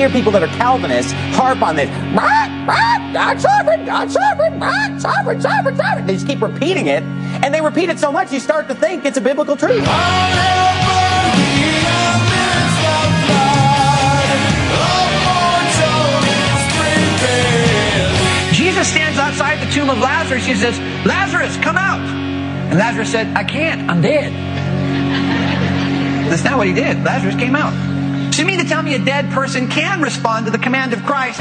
hear people that are Calvinists harp on this. God's sovereign, God's sovereign, God's sovereign, sovereign, sovereign. They just keep repeating it, and they repeat it so much you start to think it's a biblical truth. Jesus stands outside the tomb of Lazarus. He says, Lazarus, come out. And Lazarus said, I can't, I'm dead. That's not what he did. Lazarus came out. So you mean to tell me a dead person can respond to the command of Christ?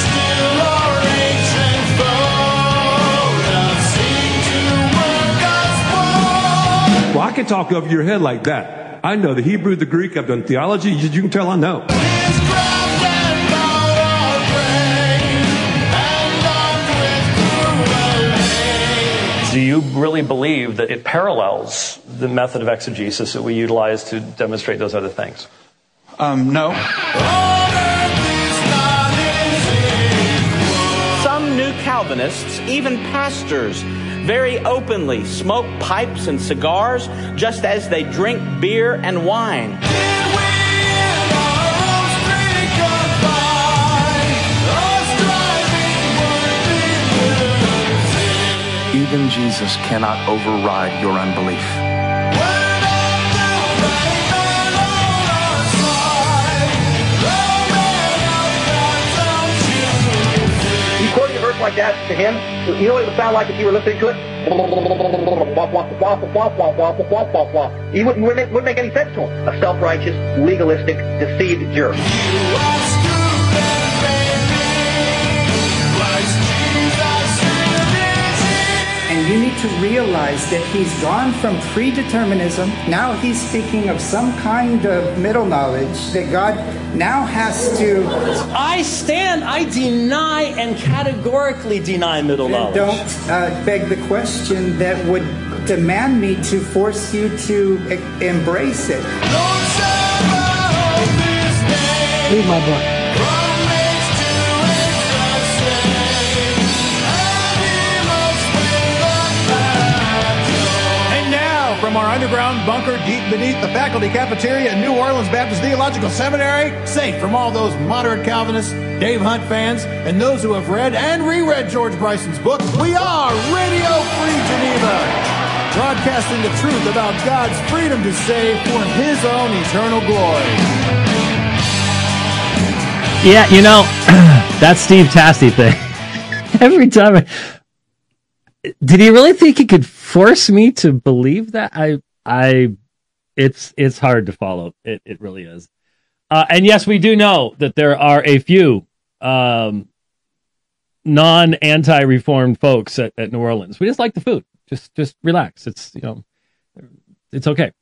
Well, I can talk over your head like that. I know the Hebrew, the Greek, I've done theology. You can tell I know. Do you really believe that it parallels the method of exegesis that we utilize to demonstrate those other things? No. Some new Calvinists, even pastors, very openly smoke pipes and cigars just as they drink beer and wine. Even Jesus cannot override your unbelief. You quoting a verse like that to him, you know what it would sound like if you were listening to it? He wouldn't make any sense to him. A self-righteous, legalistic, deceived jerk. And you need to realize that he's gone from predeterminism. Now he's speaking of some kind of middle knowledge that God now has to... I deny and categorically deny middle knowledge. Don't beg the question that would demand me to force you to embrace it. Read my book. From our underground bunker deep beneath the faculty cafeteria at New Orleans Baptist Theological Seminary, safe from all those moderate Calvinists, Dave Hunt fans, and those who have read and reread George Bryson's book, we are Radio Free Geneva, broadcasting the truth about God's freedom to save for His own eternal glory. Yeah, you know, that Steve Tasty thing. Every time did he really think he could force me to believe that? It's hard to follow. It really is. And yes, we do know that there are a few non-anti-reformed folks at New Orleans. We just like the food. Just relax. It's okay.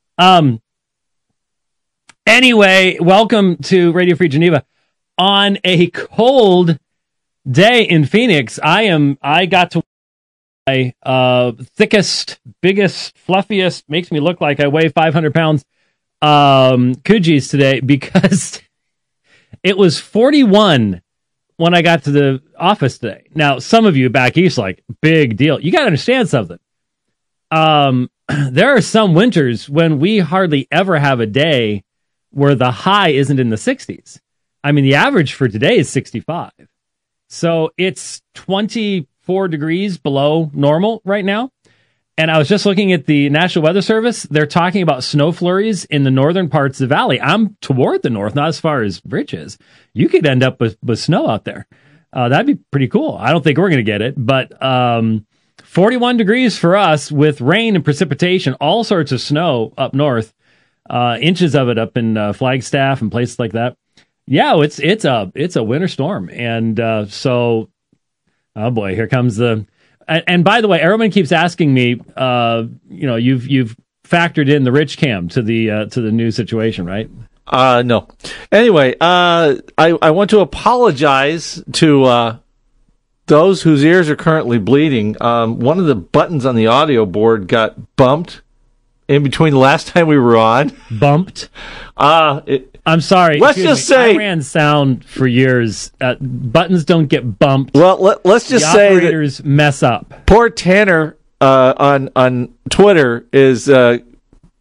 Anyway, welcome to Radio Free Geneva. On a cold day in Phoenix, I got to thickest, biggest, fluffiest, makes me look like I weigh 500 pounds, Coogis today because it was 41 when I got to the office today. Now, some of you back east, like, big deal. You got to understand something. There are some winters when we hardly ever have a day where the high isn't in the 60s. I mean, the average for today is 65. So it's 24 degrees below normal right now. And I was just looking at the National Weather Service. They're talking about snow flurries in the northern parts of the valley. I'm toward the north, not as far as Rich is. You could end up with snow out there. That'd be pretty cool. I don't think we're going to get it, but 41 degrees for us with rain and precipitation, all sorts of snow up north, inches of it up in Flagstaff and places like that. Yeah, it's a winter storm. And so... Oh boy, here comes the, and by the way, Erwin keeps asking me, you've factored in the Rich Cam to the new situation, right? No. Anyway, I want to apologize to those whose ears are currently bleeding. One of the buttons on the audio board got bumped in between the last time we were on. Bumped? I'm sorry. Let's just say I ran sound for years. Buttons don't get bumped. Well, let's just say operators mess up. Poor Tanner on Twitter is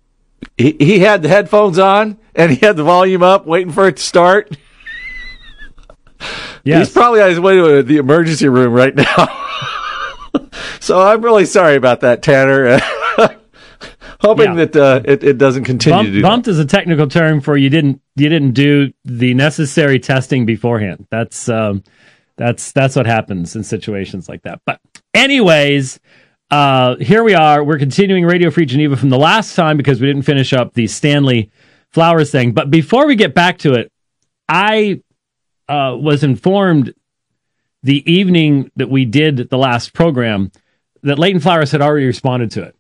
he had the headphones on and he had the volume up, waiting for it to start. Yes. He's probably on his way to the emergency room right now. So I'm really sorry about that, Tanner. Hoping that it doesn't continue to do bumped is a technical term for you didn't do the necessary testing beforehand. That's what happens in situations like that. But anyways, here we are. We're continuing Radio Free Geneva from the last time because we didn't finish up the Stanley Flowers thing. But before we get back to it, I was informed the evening that we did the last program that Leighton Flowers had already responded to it.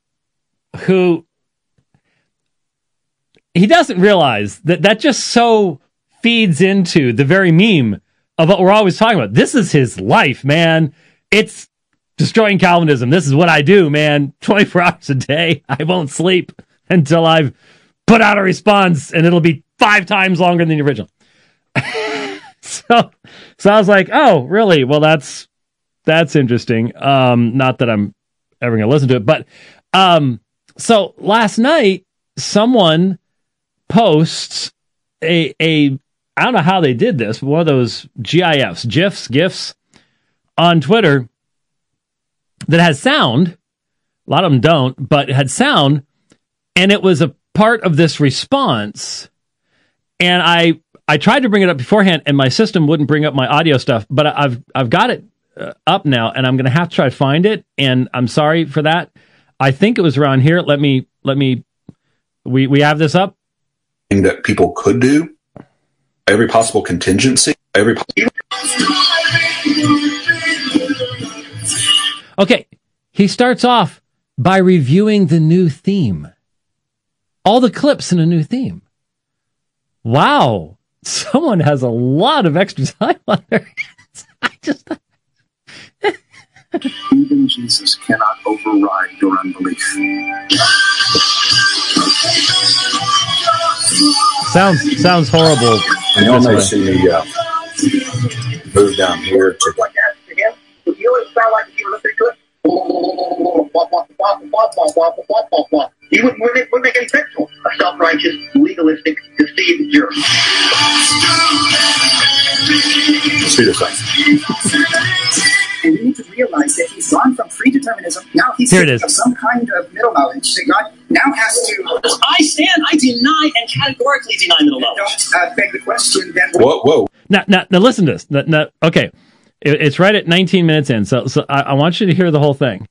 He doesn't realize that just so feeds into the very meme of what we're always talking about. This is his life, man. It's destroying Calvinism. This is what I do, man. 24 hours a day. I won't sleep until I've put out a response, and it'll be 5 times longer than the original. So I was like, oh, really? Well, that's interesting. Not that I'm ever going to listen to it, but so last night someone posts a I don't know how they did this, but one of those GIFs on Twitter that has sound. A lot of them don't, but it had sound, and it was a part of this response. And I tried to bring it up beforehand, and my system wouldn't bring up my audio stuff, but I've got it up now, and I'm going to have to try to find it, and I'm sorry for that. I think it was around here. Let me. We have this up. That people could do, every possible contingency, Okay, he starts off by reviewing the new theme. All the clips in a new theme. Wow. Someone has a lot of extra time on their hands. Even Jesus cannot override your unbelief. Sounds horrible. And y'all may see me move down here to like that again. Would you sound like you were listening to it? You wouldn't make any sense to him. A self-righteous, legalistic, deceived jerk. Let's see this thing. And you need to realize that he's gone from predeterminism. Now he's thinking of some kind of middle knowledge that God now has to. I deny and categorically deny middle knowledge. Don't beg the question then. Whoa. Now listen to this. Okay. It's right at 19 minutes in. So I want you to hear the whole thing.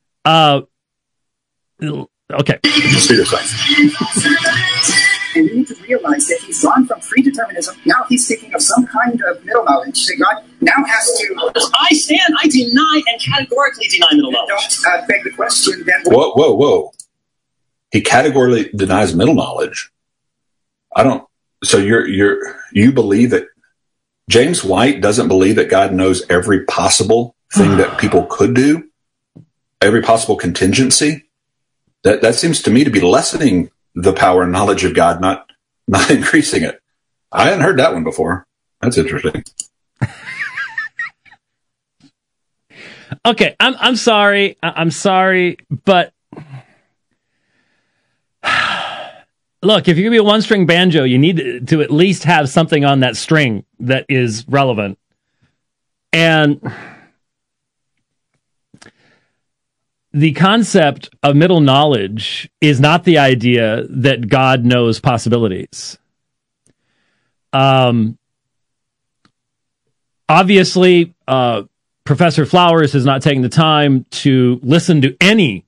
Okay. Let's see this thing. And you need to realize that he's gone from predeterminism. Now he's thinking of some kind of middle knowledge that God now has to. I deny and categorically deny middle knowledge. Don't beg the question then. Whoa. He categorically denies middle knowledge. I don't. So you believe that James White doesn't believe that God knows every possible thing that people could do, every possible contingency? That seems to me to be lessening the power and knowledge of God, not increasing it. I hadn't heard that one before. That's interesting. Okay, I'm sorry. I'm sorry, but look, if you're going to be a one-string banjo, you need to at least have something on that string that is relevant. And the concept of middle knowledge is not the idea that God knows possibilities. Obviously, Professor Flowers has not taken the time to listen to any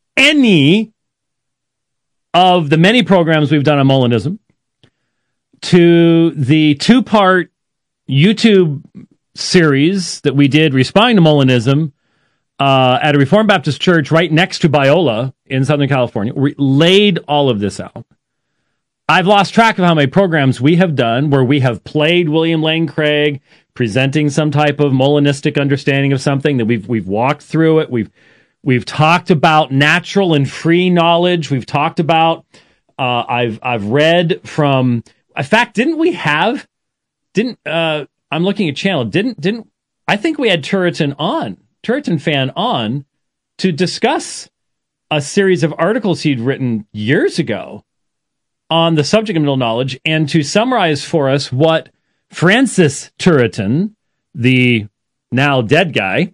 of the many programs we've done on Molinism, to the 2-part YouTube series that we did responding to Molinism at a Reformed Baptist church right next to Biola in Southern California. We laid all of this out. I've lost track of how many programs we have done where we have played William Lane Craig presenting some type of Molinistic understanding of something, that we've walked through it. We've talked about natural and free knowledge. We've talked about I've read from. In fact, I'm looking at channel. Didn't I think we had Turretin fan on to discuss a series of articles he'd written years ago on the subject of middle knowledge, and to summarize for us what Francis Turretin the now dead guy,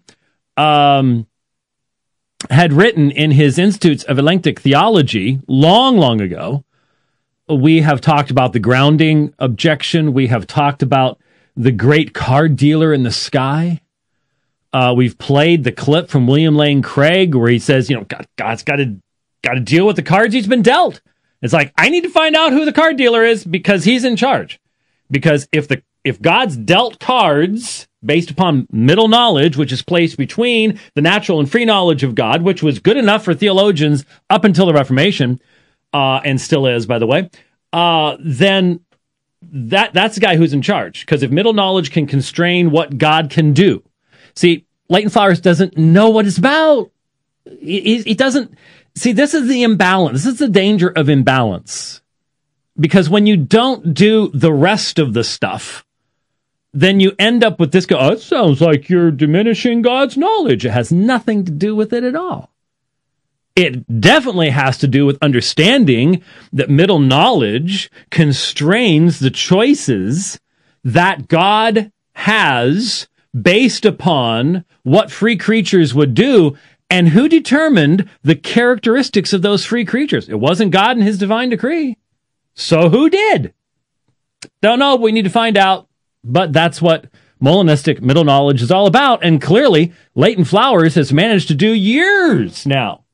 had written in his Institutes of Elenctic Theology long, long ago. We have talked about the grounding objection. We have talked about the great card dealer in the sky. We've played the clip from William Lane Craig where he says, God's got to deal with the cards he's been dealt. It's like, I need to find out who the card dealer is because he's in charge. Because if God's dealt cards based upon middle knowledge, which is placed between the natural and free knowledge of God, which was good enough for theologians up until the Reformation, and still is, by the way, then that's the guy who's in charge. Because if middle knowledge can constrain what God can do. See, Leighton Flowers doesn't know what it's about. He doesn't. See, this is the imbalance. This is the danger of imbalance. Because when you don't do the rest of the stuff, then you end up with this go, it sounds like you're diminishing God's knowledge. It has nothing to do with it at all. It definitely has to do with understanding that middle knowledge constrains the choices that God has based upon what free creatures would do, and who determined the characteristics of those free creatures. It wasn't God in his divine decree. So who did? Don't know, but we need to find out. But that's what Molinistic middle knowledge is all about. And clearly, Leighton Flowers has managed to do years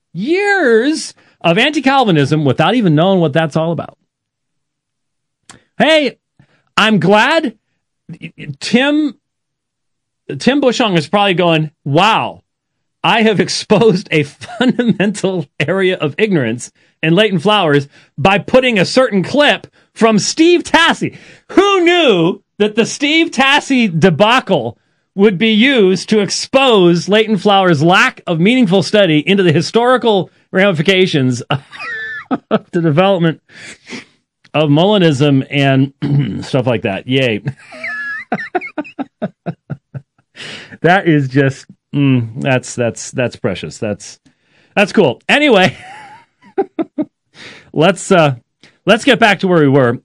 of anti-Calvinism without even knowing what that's all about. Hey, I'm glad Tim Bushong is probably going, wow, I have exposed a fundamental area of ignorance in Leighton Flowers by putting a certain clip from Steve Tassi. Who knew that the Steve Tassi debacle would be used to expose Leighton Flowers' lack of meaningful study into the historical ramifications of the development of Molinism and stuff like that? Yay. That is just that's precious. That's cool. Anyway, let's get back to where we were.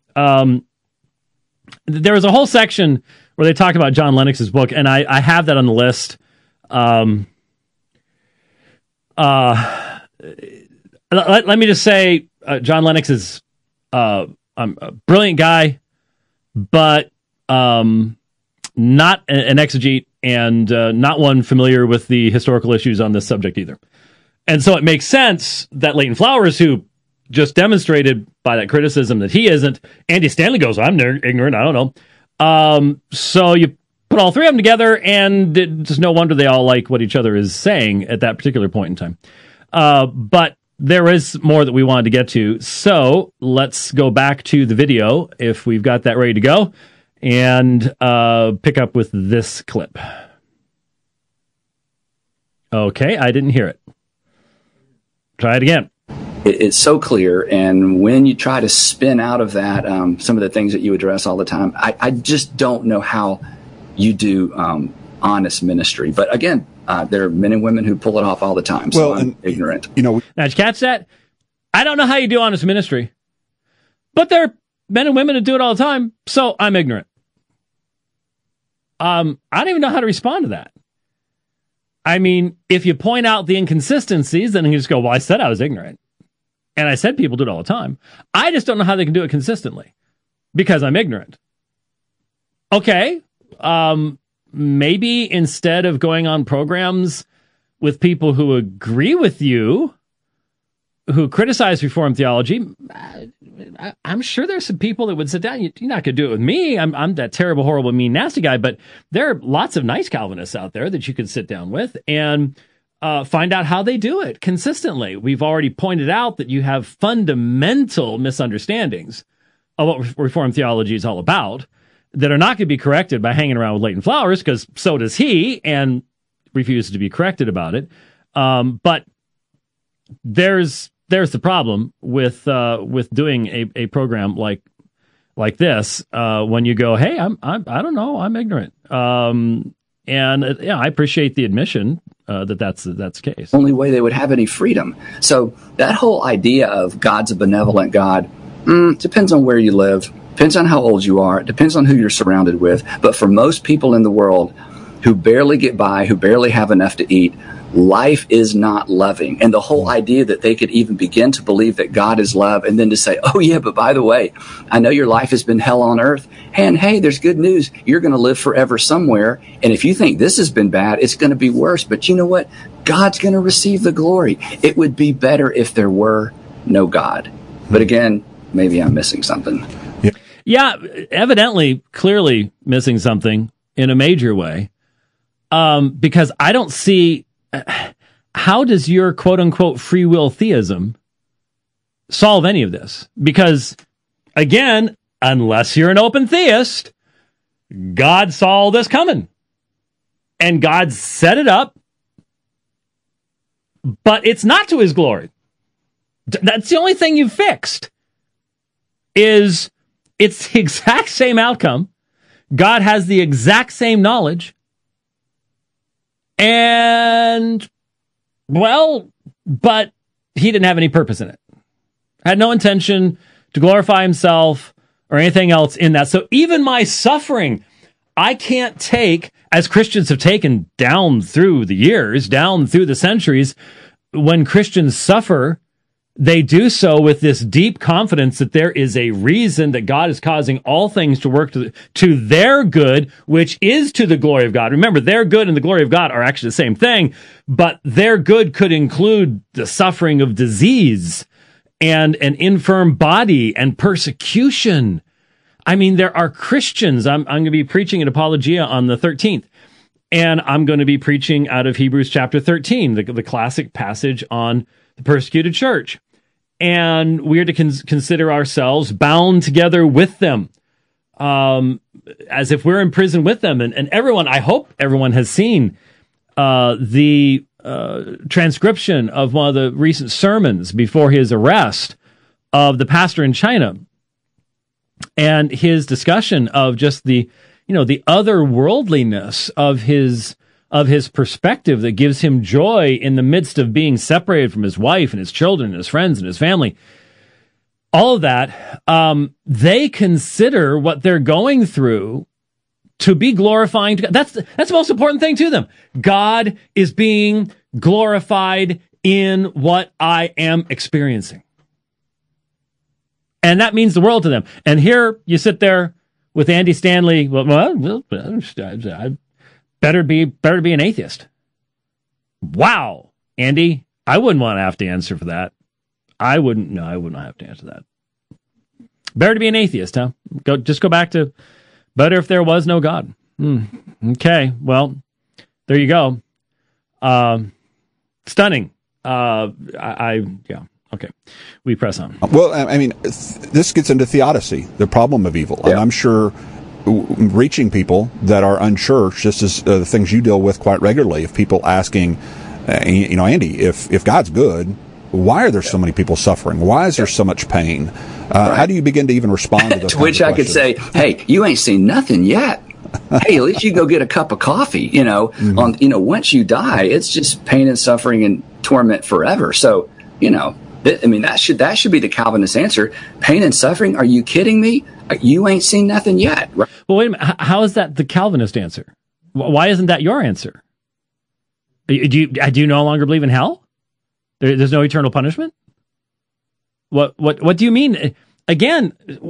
There was a whole section where they talked about John Lennox's book, and I have that on the list. Let me just say, John Lennox is a brilliant guy, but not an exegete and not one familiar with the historical issues on this subject either. And so it makes sense that Leighton Flowers, who just demonstrated by that criticism that he isn't, Andy Stanley goes, I'm ignorant, I don't know. So you put all three of them together, and it's no wonder they all like what each other is saying at that particular point in time. But there is more that we wanted to get to, so let's go back to the video, if we've got that ready to go, and pick up with this clip. Okay, I didn't hear it. Try it again. It's so clear, and when you try to spin out of that some of the things that you address all the time, I just don't know how you do honest ministry. But again, there are men and women who pull it off all the time, so I'm ignorant. Now, did you catch that? I don't know how you do honest ministry, but there are men and women who do it all the time, so I'm ignorant. I don't even know how to respond to that. I mean, if you point out the inconsistencies, then you just go, well, I said I was ignorant. And I said people do it all the time. I just don't know how they can do it consistently because I'm ignorant. Okay. Maybe instead of going on programs with people who agree with you, who criticize Reformed theology, I'm sure there's some people that would sit down. You're not going to do it with me. I'm that terrible, horrible, mean, nasty guy. But there are lots of nice Calvinists out there that you could sit down with and find out how they do it consistently. We've already pointed out that you have fundamental misunderstandings of what Reformed theology is all about that are not going to be corrected by hanging around with Leighton Flowers, because so does he and refuses to be corrected about it. But there's the problem with doing a program like this when you go, hey, I don't know, I'm ignorant. And I appreciate the admission that's the case. Only way they would have any freedom. So that whole idea of God's a benevolent God depends on where you live, depends on how old you are, it depends on who you're surrounded with. But for most people in the world, who barely get by, who barely have enough to eat. Life is not loving. And the whole idea that they could even begin to believe that God is love and then to say, oh yeah, but by the way, I know your life has been hell on earth. And hey, there's good news. You're going to live forever somewhere. And if you think this has been bad, it's going to be worse. But you know what? God's going to receive the glory. It would be better if there were no God. But again, maybe I'm missing something. Yeah, evidently, clearly missing something in a major way. Because I don't see, how does your quote unquote free will theism solve any of this? Because again, unless you're an open theist, God saw all this coming and God set it up, but it's not to his glory. That's the only thing you've fixed, is it's the exact same outcome. God has the exact same knowledge. And, well, but he didn't have any purpose in it. Had no intention to glorify himself or anything else in that. So even my suffering, I can't take, as Christians have taken down through the years, down through the centuries, when Christians suffer, they do so with this deep confidence that there is a reason that God is causing all things to work to their good, which is to the glory of God. Remember, their good and the glory of God are actually the same thing, but their good could include the suffering of disease and an infirm body and persecution. I mean, there are Christians. I'm going to be preaching at Apologia on the 13th, and I'm going to be preaching out of Hebrews chapter 13, the classic passage on the persecuted church. And we are to consider ourselves bound together with them, as if we're in prison with them. And everyone, I hope everyone has seen the transcription of one of the recent sermons before his arrest of the pastor in China, and his discussion of just the otherworldliness of his perspective that gives him joy in the midst of being separated from his wife and his children and his friends and his family. All of that, they consider what they're going through to be glorifying to God. That's the most important thing to them. God is being glorified in what I am experiencing. And that means the world to them. And here you sit there with Andy Stanley. Well, I better be an atheist. Wow, Andy, I wouldn't want to have to answer for that. I would not have to answer that. Better to be an atheist, huh? Just go back to better if there was no God. Okay, well, there you go. Stunning. Okay, we press on. Well, I mean, this gets into theodicy, the problem of evil. Yeah. And I'm sure reaching people that are unchurched, just as the things you deal with quite regularly, of people asking, Andy, if God's good, why are there so many people suffering? Why is there so much pain? Right. How do you begin to even respond to those to which I could say, hey, you ain't seen nothing yet. Hey, at least you go get a cup of coffee. Mm-hmm. Once you die, it's just pain and suffering and torment forever. So, that should be the Calvinist answer. Pain and suffering? Are you kidding me? You ain't seen nothing yet. Right? Well, wait a minute. How is that the Calvinist answer? Why isn't that your answer? Do you no longer believe in hell? There's no eternal punishment? What do you mean? Again,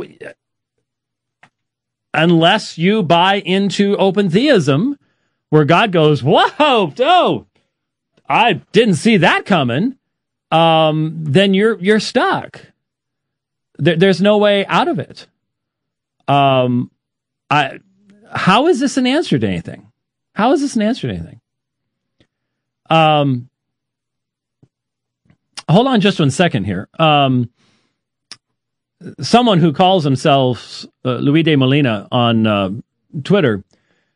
unless you buy into open theism, where God goes, whoa, I didn't see that coming. Then you're stuck. There's no way out of it. How is this an answer to anything? How is this an answer to anything? Hold on just 1 second here. Someone who calls himself Luis de Molina on Twitter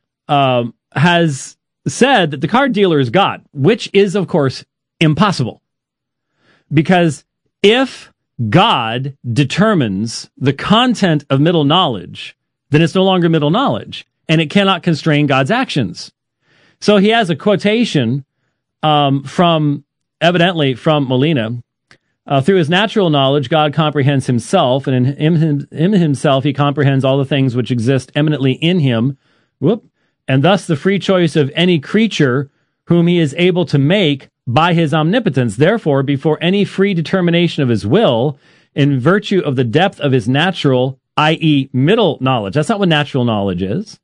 has said that the card dealer is God, which is, of course, impossible. Because if God determines the content of middle knowledge, then it's no longer middle knowledge, and it cannot constrain God's actions. So he has a quotation evidently from Molina. Through his natural knowledge, God comprehends himself, and in himself he comprehends all the things which exist eminently in him. and thus the free choice of any creature whom he is able to make by his omnipotence. Therefore, before any free determination of his will, in virtue of the depth of his natural, i.e. middle knowledge. That's not what natural knowledge is.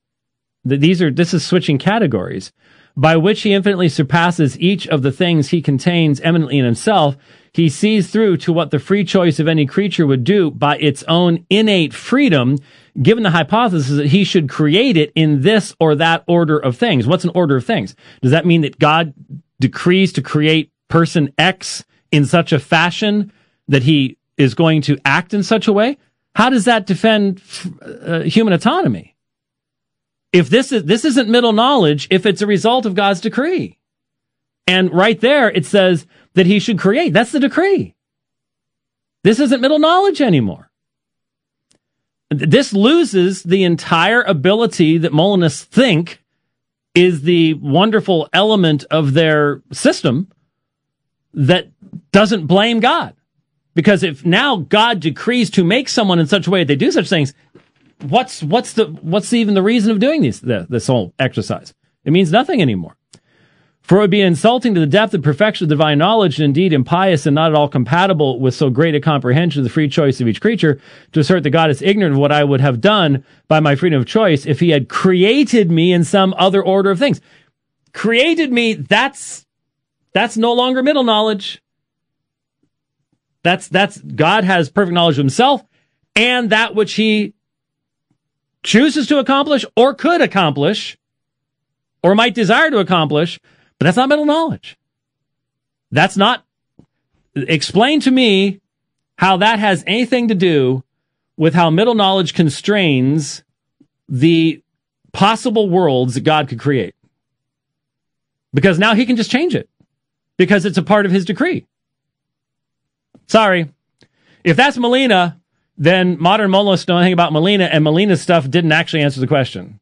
This is switching categories, by which he infinitely surpasses each of the things he contains eminently in himself. He sees through to what the free choice of any creature would do by its own innate freedom, given the hypothesis that he should create it in this or that order of things. What's an order of things? Does that mean that God decrees to create person X in such a fashion that he is going to act in such a way? How does that defend human autonomy? If this isn't middle knowledge, if it's a result of God's decree. And right there, it says that he should create. That's the decree. This isn't middle knowledge anymore. This loses the entire ability that Molinists think is the wonderful element of their system that doesn't blame God. Because if now God decrees to make someone in such a way that they do such things, what's even the reason of doing this whole exercise? It means nothing anymore. For it would be insulting to the depth and perfection of divine knowledge, and indeed impious and not at all compatible with so great a comprehension of the free choice of each creature, to assert that God is ignorant of what I would have done by my freedom of choice if he had created me in some other order of things. Created me, that's no longer middle knowledge. That's God has perfect knowledge of himself and that which he chooses to accomplish or could accomplish or might desire to accomplish, but that's not middle knowledge. That's not, explain to me how that has anything to do with how middle knowledge constrains the possible worlds that God could create. Because now he can just change it because it's a part of his decree. Sorry. If that's Molina, then modern Molinists know anything about Molina, and Molina's stuff didn't actually answer the question.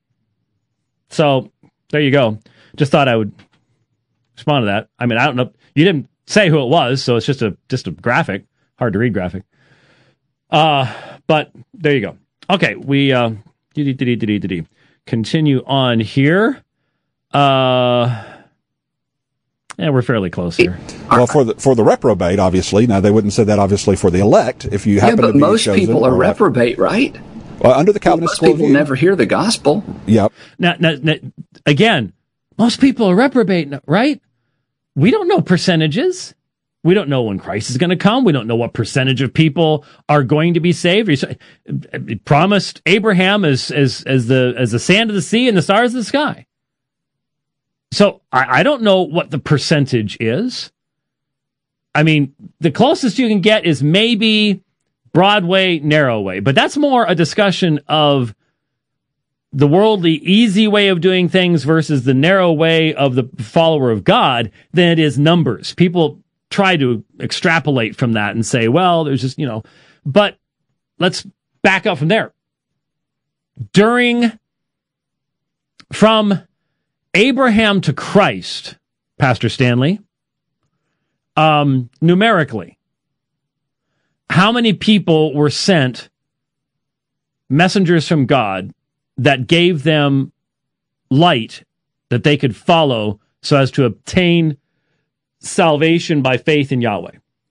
So, there you go. Just thought I would respond to that. I mean, I don't know. You didn't say who it was, so it's just a graphic. Hard to read graphic. But there you go. Okay, we continue on here. Yeah, we're fairly close here. Well, for the reprobate, obviously. Now, they wouldn't say that, obviously, for the elect. If you happen to be most people are reprobate, right? Well, under the Calvinist most people never hear the gospel. Yep. Now, again, most people are reprobate, right? We don't know percentages. We don't know when Christ is going to come. We don't know what percentage of people are going to be saved. He promised Abraham as the sand of the sea and the stars of the sky. So I don't know what the percentage is. I mean, the closest you can get is maybe broad way, narrow way. But that's more a discussion of the worldly, easy way of doing things versus the narrow way of the follower of God than it is numbers. People try to extrapolate from that and say, well, there's just, but let's back up from there. From Abraham to Christ, Pastor Stanley, numerically, how many people were sent messengers from God that gave them light that they could follow so as to obtain salvation by faith in Yahweh?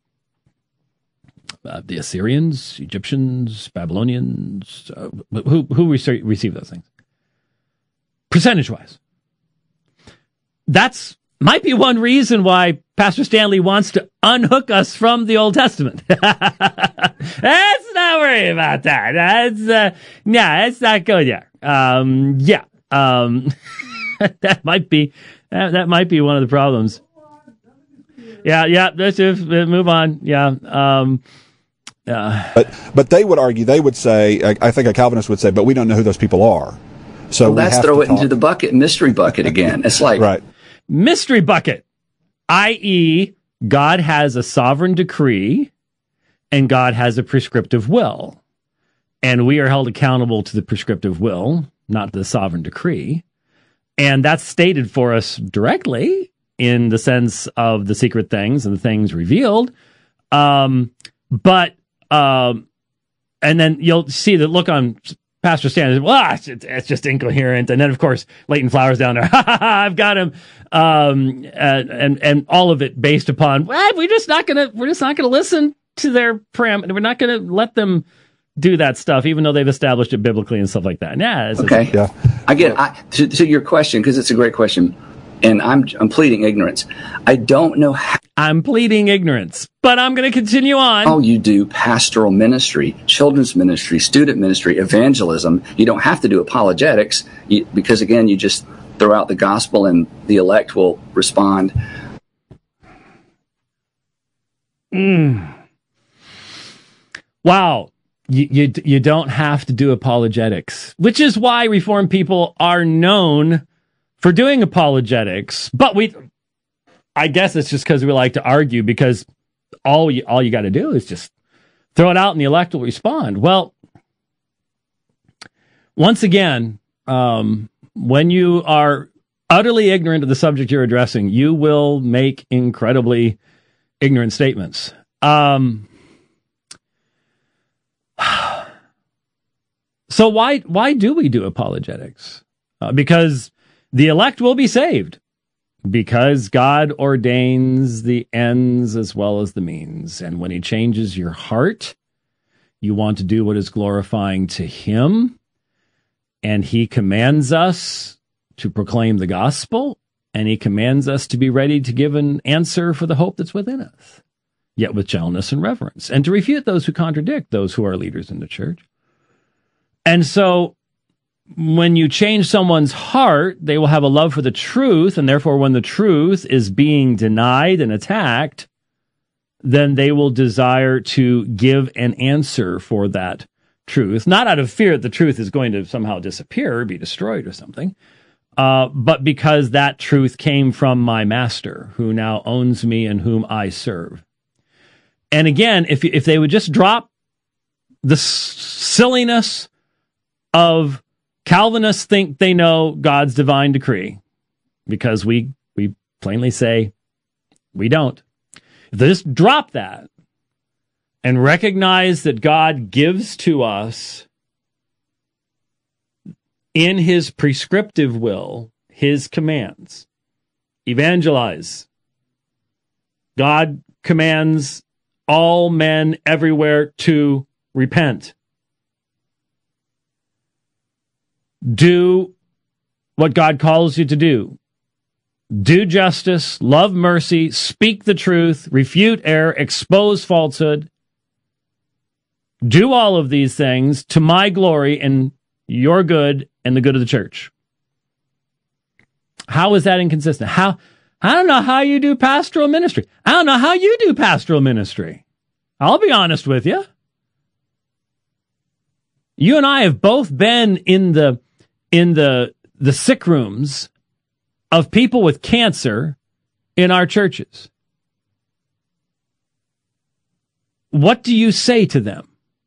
The Assyrians, Egyptians, Babylonians, who received those things? Percentage-wise. That's might be one reason why Pastor Stanley wants to unhook us from the Old Testament. Let's not worry about that. It's not good yet. That might be one of the problems. Yeah. Let's just move on. Yeah. But they would argue. They would say. I think a Calvinist would say, but we don't know who those people are. So let's throw it into the mystery bucket again. It's like right. Mystery bucket, i.e., God has a sovereign decree and God has a prescriptive will. And we are held accountable to the prescriptive will, not the sovereign decree. And that's stated for us directly in the sense of the secret things and the things revealed. And then you'll see the look on Pastor Stan, well, it's just incoherent. And then, of course, Leighton Flowers down there, I've got him. And all of it based upon, well, we're just not going to listen to their parameters. We're not going to let them do that stuff, even though they've established it biblically and stuff like that. Yeah. Okay. I get to your question, because it's a great question. And I'm pleading ignorance. I don't know how. I'm pleading ignorance, but I'm going to continue on. How you do pastoral ministry, children's ministry, student ministry, evangelism. You don't have to do apologetics because, again, you just throw out the gospel and the elect will respond. Wow. You don't have to do apologetics, which is why Reformed people are known for doing apologetics. But I guess it's just because we like to argue, because all you got to do is just throw it out and the elect will respond. Well, once again, when you are utterly ignorant of the subject you're addressing, you will make incredibly ignorant statements. So why do we do apologetics? Because the elect will be saved. Because God ordains the ends as well as the means. And when he changes your heart, you want to do what is glorifying to him. And he commands us to proclaim the gospel. And he commands us to be ready to give an answer for the hope that's within us, yet with gentleness and reverence, and to refute those who contradict those who are leaders in the church. And so when you change someone's heart, they will have a love for the truth, and therefore when the truth is being denied and attacked, then they will desire to give an answer for that truth, not out of fear that the truth is going to somehow disappear or be destroyed or something, but because that truth came from my master, who now owns me and whom I serve. And again, if they would just drop the silliness of Calvinists think they know God's divine decree, because we plainly say we don't. If they just drop that and recognize that God gives to us in his prescriptive will, his commands, evangelize. God commands all men everywhere to repent. Do what God calls you to do. Do justice, love mercy, speak the truth, refute error, expose falsehood. Do all of these things to my glory and your good and the good of the church. How is that inconsistent? I don't know how you do pastoral ministry. I don't know how you do pastoral ministry. I'll be honest with you. You and I have both been in the sick rooms of people with cancer in our churches. What do you say to them?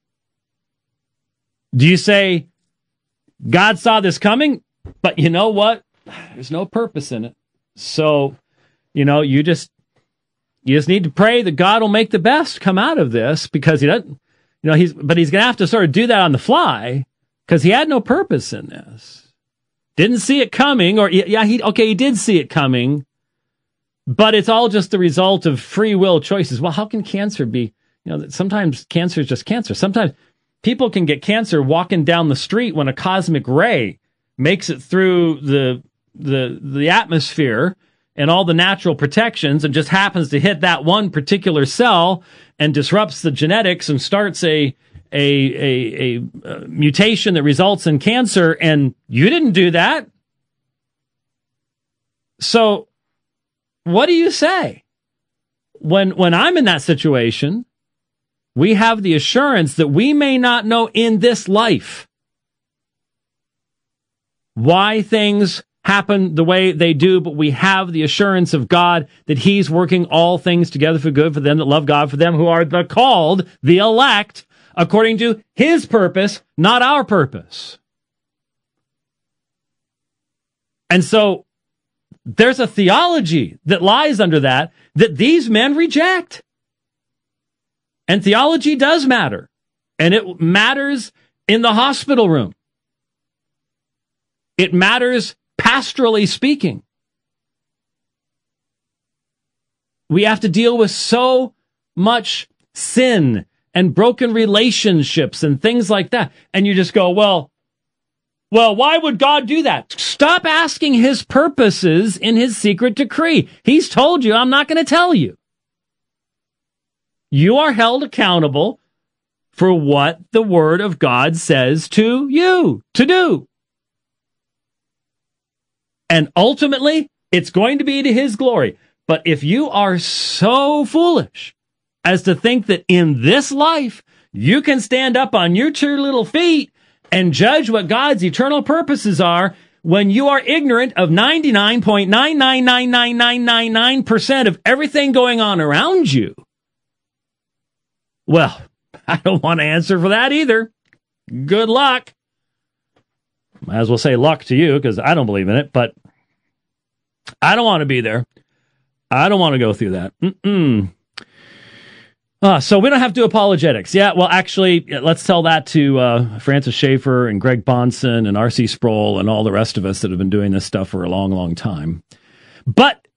Do you say, God saw this coming, but you know what? There's no purpose in it. So, you just need to pray that God will make the best come out of this, because he doesn't, he's going to have to sort of do that on the fly, because he had no purpose in this. Didn't see it coming, or he did see it coming, but it's all just the result of free will choices. Well, how can cancer be, sometimes cancer is just cancer. Sometimes people can get cancer walking down the street when a cosmic ray makes it through the atmosphere and all the natural protections and just happens to hit that one particular cell and disrupts the genetics and starts a mutation that results in cancer, and you didn't do that. So what do you say? When I'm in that situation, we have the assurance that we may not know in this life why things happen the way they do, but we have the assurance of God that he's working all things together for good for them that love God, for them who are the called, the elect, according to his purpose, not our purpose. And so there's a theology that lies under that these men reject. And theology does matter. And it matters in the hospital room. It matters pastorally speaking. We have to deal with so much sin and broken relationships and things like that. And you just go, well, why would God do that? Stop asking his purposes in his secret decree. He's told you, I'm not going to tell you. You are held accountable for what the word of God says to you to do. And ultimately, it's going to be to his glory. But if you are so foolish as to think that in this life, you can stand up on your two little feet and judge what God's eternal purposes are when you are ignorant of 99.9999999% of everything going on around you, well, I don't want to answer for that either. Good luck. Might as well say luck to you because I don't believe in it, but I don't want to be there. I don't want to go through that. So we don't have to do apologetics. Yeah, well, actually, let's tell that to Francis Schaeffer and Greg Bonson and R.C. Sproul and all the rest of us that have been doing this stuff for a long, long time. But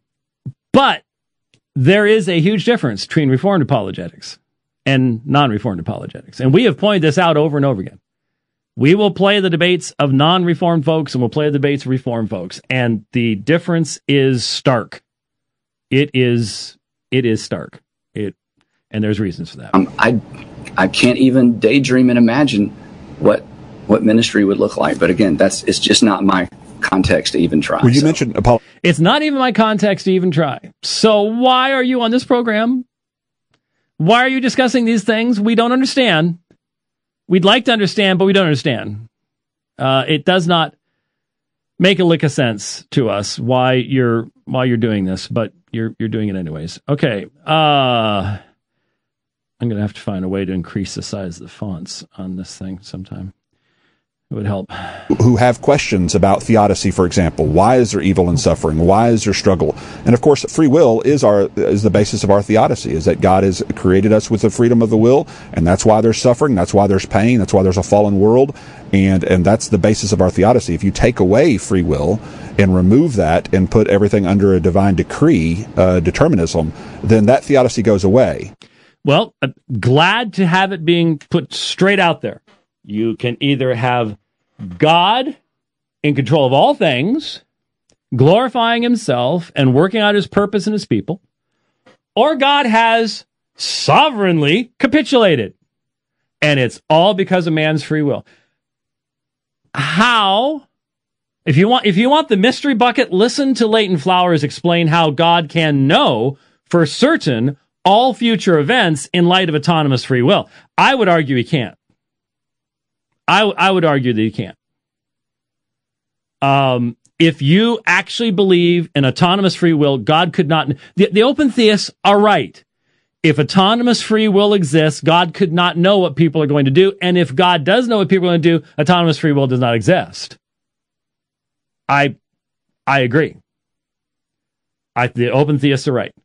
there is a huge difference between Reformed apologetics and non-Reformed apologetics. And we have pointed this out over and over again. We will play the debates of non-Reformed folks and we'll play the debates of Reformed folks. And the difference is stark. It is stark. And there's reasons for that. I can't even daydream and imagine what ministry would look like. But again, it's just not my context to even try. Well, you mentioned it's not even my context to even try. So why are you on this program? Why are you discussing these things? We don't understand. We'd like to understand, but we don't understand. It does not make a lick of sense to us why you're doing this, but you're doing it anyways. Okay. I'm going to have to find a way to increase the size of the fonts on this thing sometime. It would help. Who have questions about theodicy, for example. Why is there evil and suffering? Why is there struggle? And of course, free will is the basis of our theodicy, is that God has created us with the freedom of the will, and that's why there's suffering, that's why there's pain, that's why there's a fallen world, and that's the basis of our theodicy. If you take away free will and remove that and put everything under a divine decree, determinism, then that theodicy goes away. Well, I'm glad to have it being put straight out there. You can either have God in control of all things, glorifying himself and working out his purpose in his people, or God has sovereignly capitulated. And it's all because of man's free will. How? If you want the mystery bucket, listen to Leighton Flowers explain how God can know for certain all future events in light of autonomous free will. I would argue he can't. I would argue that he can't. If you actually believe in autonomous free will, God could not... The open theists are right. If autonomous free will exists, God could not know what people are going to do. And if God does know what people are going to do, autonomous free will does not exist. I agree. The open theists are right.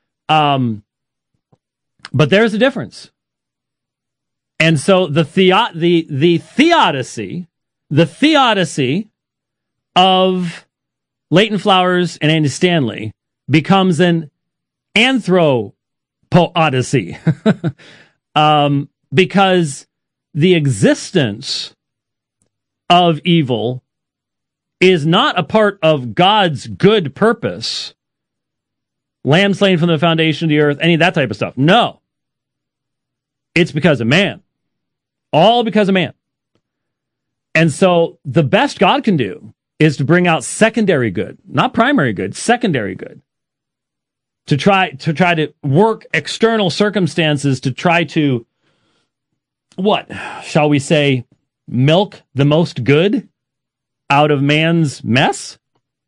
But there's a difference. And so the theodicy of Leighton Flowers and Andy Stanley becomes an anthropo-odyssey. Because the existence of evil is not a part of God's good purpose. Lamb slain from the foundation of the earth, any of that type of stuff. No. It's because of man. All because of man. And so the best God can do is to bring out secondary good, not primary good, secondary good. To try to work external circumstances to try to, what, shall we say, milk the most good out of man's mess?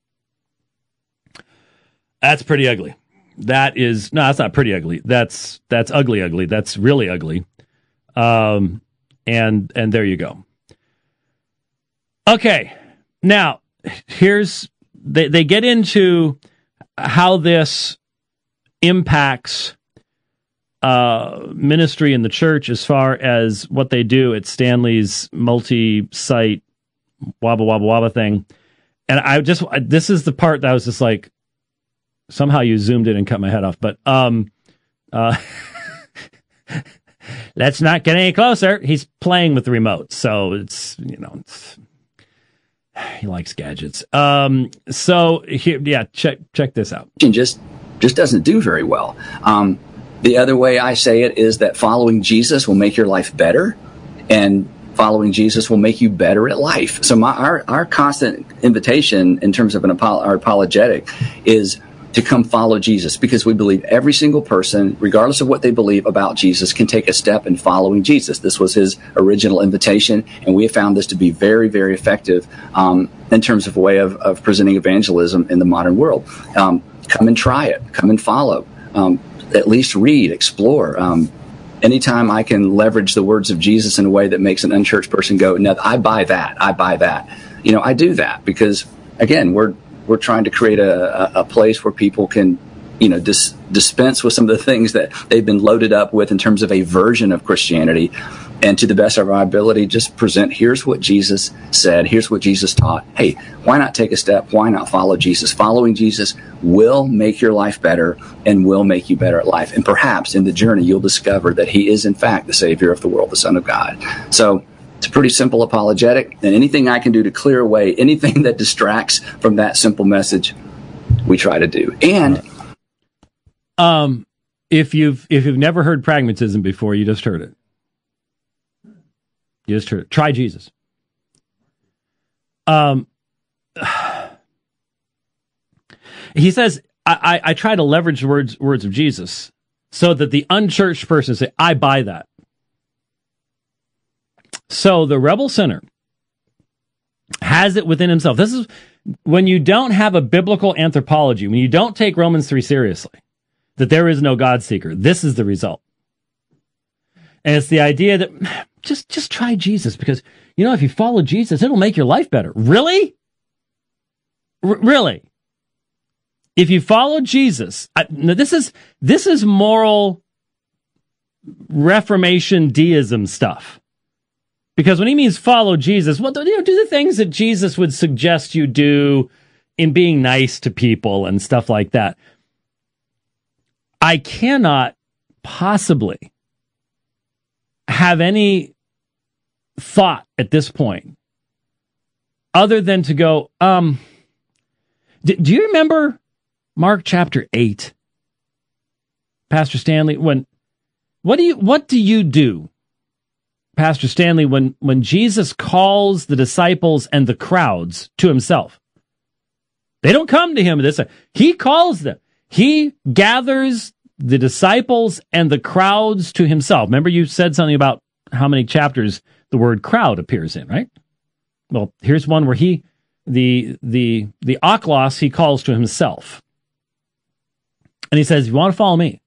That's pretty ugly. That's not pretty ugly. That's ugly. That's really ugly. And there you go. Okay. Now, they get into how this impacts ministry in the church as far as what they do at Stanley's multi-site wabba, wabba, wabba thing. And this is the part that I was just like, somehow you zoomed in and cut my head off. But let's not get any closer. He's playing with the remote. So it's, he likes gadgets. So here, check this out. Just doesn't do very well. The other way I say it is that following Jesus will make your life better, and following Jesus will make you better at life. So our constant invitation in terms of our apologetic is to come follow Jesus, because we believe every single person, regardless of what they believe about Jesus, can take a step in following Jesus. This was his original invitation, and we have found this to be very, very effective in terms of a way of presenting evangelism in the modern world. Come and try it. Come and follow. At least read, explore. Anytime I can leverage the words of Jesus in a way that makes an unchurched person go, no, I buy that. I buy that. I do that because, again, we're trying to create a place where people can, dispense with some of the things that they've been loaded up with in terms of a version of Christianity, and to the best of our ability, just present, here's what Jesus said, here's what Jesus taught. Hey, why not take a step? Why not follow Jesus? Following Jesus will make your life better and will make you better at life. And perhaps in the journey, you'll discover that he is, in fact, the Savior of the world, the Son of God. So it's a pretty simple apologetic, and anything I can do to clear away anything that distracts from that simple message, we try to do. And if you've never heard pragmatism before, you just heard it. You just heard it. Try Jesus. He says, I try to leverage words of Jesus so that the unchurched person say, I buy that. So the rebel sinner has it within himself. This is when you don't have a biblical anthropology, when you don't take Romans 3 seriously, that there is no God seeker. This is the result. And it's the idea that just try Jesus, because, if you follow Jesus, it'll make your life better. Really? Really? If you follow Jesus, this is moral Reformation deism stuff. Because when he means follow Jesus, do the things that Jesus would suggest you do in being nice to people and stuff like that. I cannot possibly have any thought at this point other than to go, do you remember Mark chapter 8? Pastor Stanley, what do you do, Pastor Stanley, when Jesus calls the disciples and the crowds to himself? They don't come to him this way. He calls them. He gathers the disciples and the crowds to himself. Remember, you said something about how many chapters the word crowd appears in, right? Well, here's one where the aklos, he calls to himself. And he says, you want to follow me?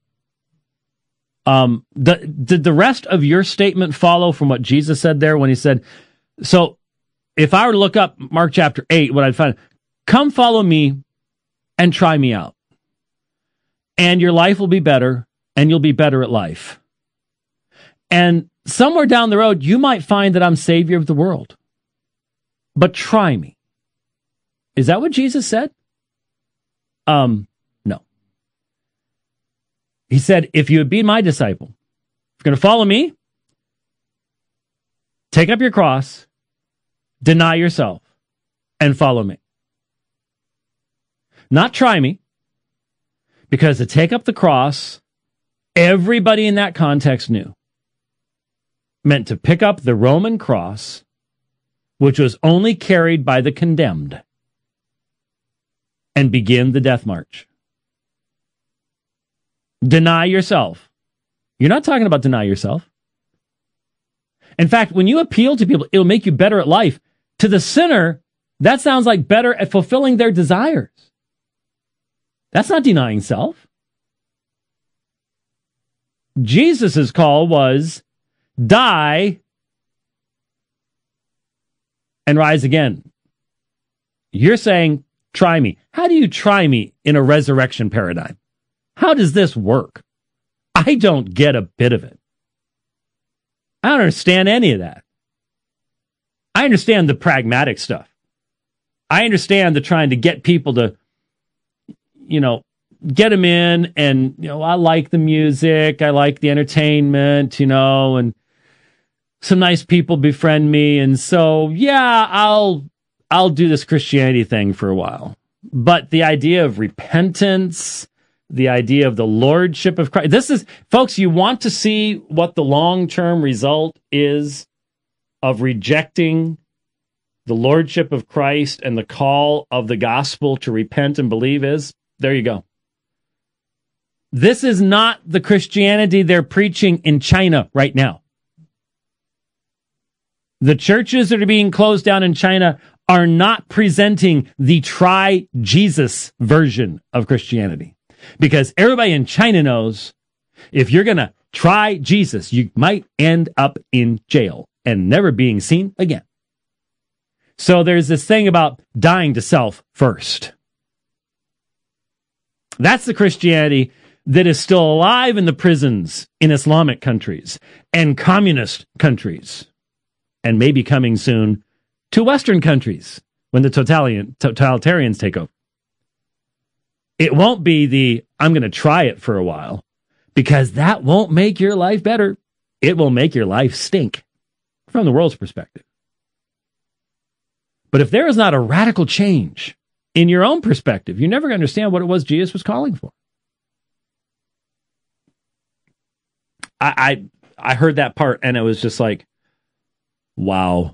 Did the rest of your statement follow from what Jesus said there when he said, so if I were to look up Mark chapter 8, what I'd find, come follow me and try me out. And your life will be better, and you'll be better at life. And somewhere down the road, you might find that I'm Savior of the world. But try me. Is that what Jesus said? No. He said, if you would be my disciple, if you're going to follow me, take up your cross, deny yourself, and follow me. Not try me. Because to take up the cross, everybody in that context knew, meant to pick up the Roman cross, which was only carried by the condemned, and begin the death march. Deny yourself. You're not talking about deny yourself. In fact, when you appeal to people, it'll make you better at life. To the sinner, that sounds like better at fulfilling their desires. That's not denying self. Jesus' call was die and rise again. You're saying, try me. How do you try me in a resurrection paradigm? How does this work? I don't get a bit of it. I don't understand any of that. I understand the pragmatic stuff. I understand the trying to get people to, get them in, and, I like the music, I like the entertainment, and some nice people befriend me. And so, yeah, I'll do this Christianity thing for a while. But the idea of repentance, the idea of the lordship of Christ, this is, folks, you want to see what the long-term result is of rejecting the lordship of Christ and the call of the gospel to repent and believe is? There you go. This is not the Christianity they're preaching in China right now. The churches that are being closed down in China are not presenting the try Jesus version of Christianity. Because everybody in China knows if you're going to try Jesus, you might end up in jail and never being seen again. So there's this thing about dying to self first. That's the Christianity that is still alive in the prisons in Islamic countries and communist countries, and maybe coming soon to Western countries when the totalitarians take over. It won't be the, I'm going to try it for a while, because that won't make your life better. It will make your life stink from the world's perspective. But if there is not a radical change in your own perspective, you're never going to understand what it was Jesus was calling for. I heard that part, and it was just like, wow.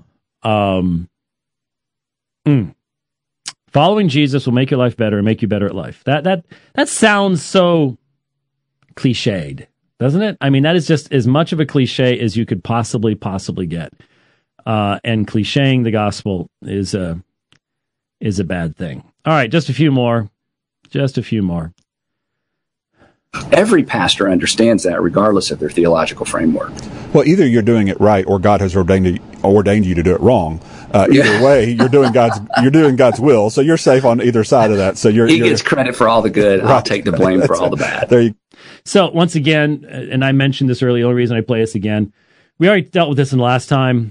Following Jesus will make your life better and make you better at life. That sounds so cliched, doesn't it? I mean, that is just as much of a cliche as you could possibly get. And clichéing the gospel is a bad thing. All right, just a few more. Every pastor understands that, regardless of their theological framework. Well, either you're doing it right, or God has ordained you to do it wrong. Either way, you're doing God's will, so you're safe on either side of that. So he gets credit for all the good. Right. I'll take the blame for all the bad. So once again, and I mentioned this earlier, the only reason I play this again, we already dealt with this in the last time.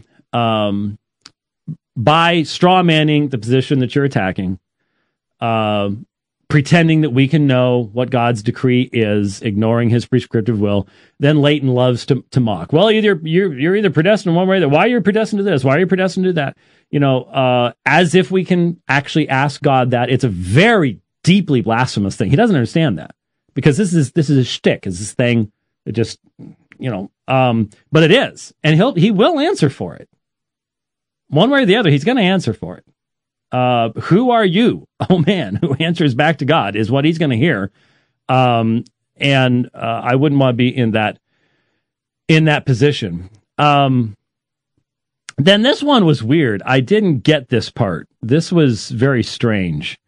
By straw manning the position that you're attacking, pretending that we can know what God's decree is, ignoring his prescriptive will, then Leighton loves to mock. Well, you're either predestined one way or the other. Why are you predestined to this? Why are you predestined to that? As if we can actually ask God that. It's a very deeply blasphemous thing. He doesn't understand that, because this is a shtick. It's this thing that just, but it is, and he will answer for it. One way or the other, he's going to answer for it. Who are you? Oh man, who answers back to God is what he's going to hear. And I wouldn't want to be in that position. Then this one was weird. I didn't get this part. This was very strange.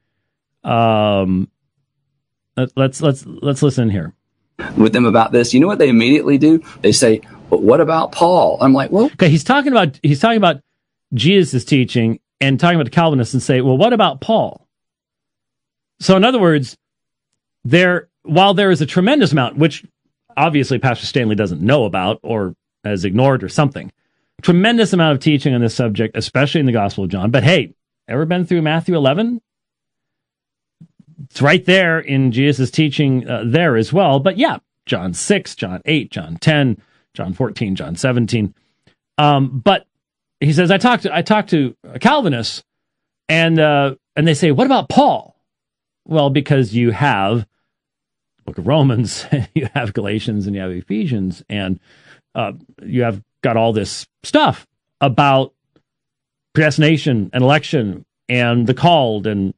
Let's listen here. With them about this, you know what they immediately do? They say, "But what about Paul?" I'm like, "Well, okay." He's talking about Jesus' teaching and talking about the Calvinists, and say, well, what about Paul? So in other words, while there is a tremendous amount, which obviously Pastor Stanley doesn't know about or has ignored or something, tremendous amount of teaching on this subject, especially in the Gospel of John. But hey, ever been through Matthew 11? It's right there in Jesus' teaching there as well. But yeah, John 6, John 8, John 10, John 14, John 17. But he says, I talked to Calvinists, and they say, what about Paul? Well, because you have the book of Romans, you have Galatians, and you have Ephesians, and you have got all this stuff about predestination and election and the called, and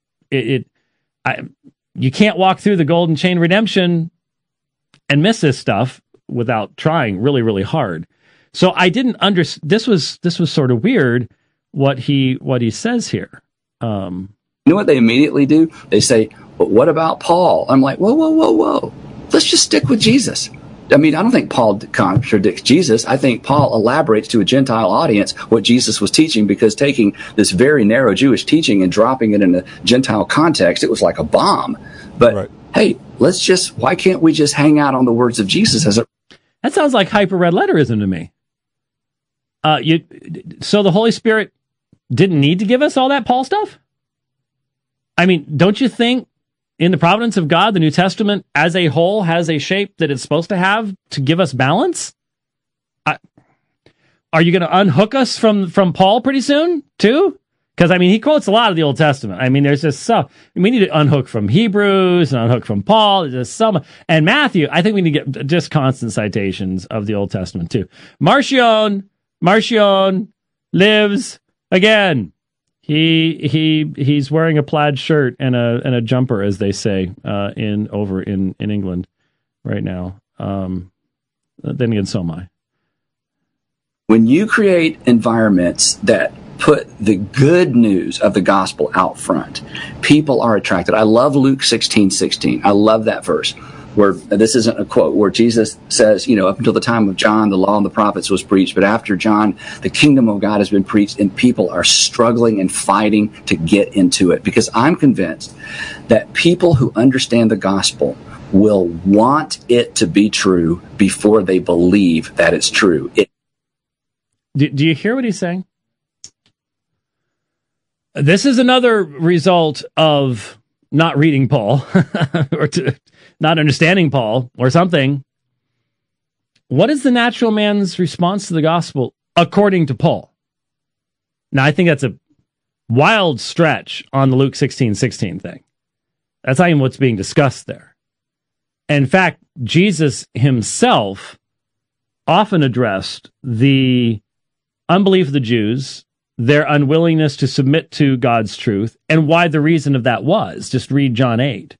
you can't walk through the golden chain redemption and miss this stuff without trying really, really hard. So I didn't understand. This was sort of weird what he says here. You know what they immediately do? They say, "But what about Paul?" I'm like, whoa. Let's just stick with Jesus. I mean, I don't think Paul contradicts Jesus. I think Paul elaborates to a Gentile audience what Jesus was teaching, because taking this very narrow Jewish teaching and dropping it in a Gentile context, it was like a bomb. But right. Hey, why can't we just hang out on the words of Jesus as a... That sounds like hyper red letterism to me. So the Holy Spirit didn't need to give us all that Paul stuff? I mean, don't you think in the providence of God, the New Testament as a whole has a shape that it's supposed to have to give us balance? Are you going to unhook us from Paul pretty soon, too? Because, I mean, he quotes a lot of the Old Testament. I mean, there's just so... We need to unhook from Hebrews and unhook from Paul. There's just so much. And Matthew, I think we need to get just constant citations of the Old Testament, too. Marcion lives again. He's wearing a plaid shirt and a jumper, as they say, over in England right now. Then again, so am I. When you create environments that put the good news of the gospel out front, people are attracted. I love Luke 16:16. I love that verse where, this isn't a quote, where Jesus says, up until the time of John, the law and the prophets was preached, but after John, the kingdom of God has been preached, and people are struggling and fighting to get into it. Because I'm convinced that people who understand the gospel will want it to be true before they believe that it's true. Do you hear what he's saying? This is another result of not reading Paul or not understanding Paul or something. What is the natural man's response to the gospel according to Paul? Now, I think that's a wild stretch on the Luke 16:16 thing. That's not even what's being discussed there. In fact, Jesus himself often addressed the unbelief of the Jews, their unwillingness to submit to God's truth, and why the reason of that was. Just read John 8.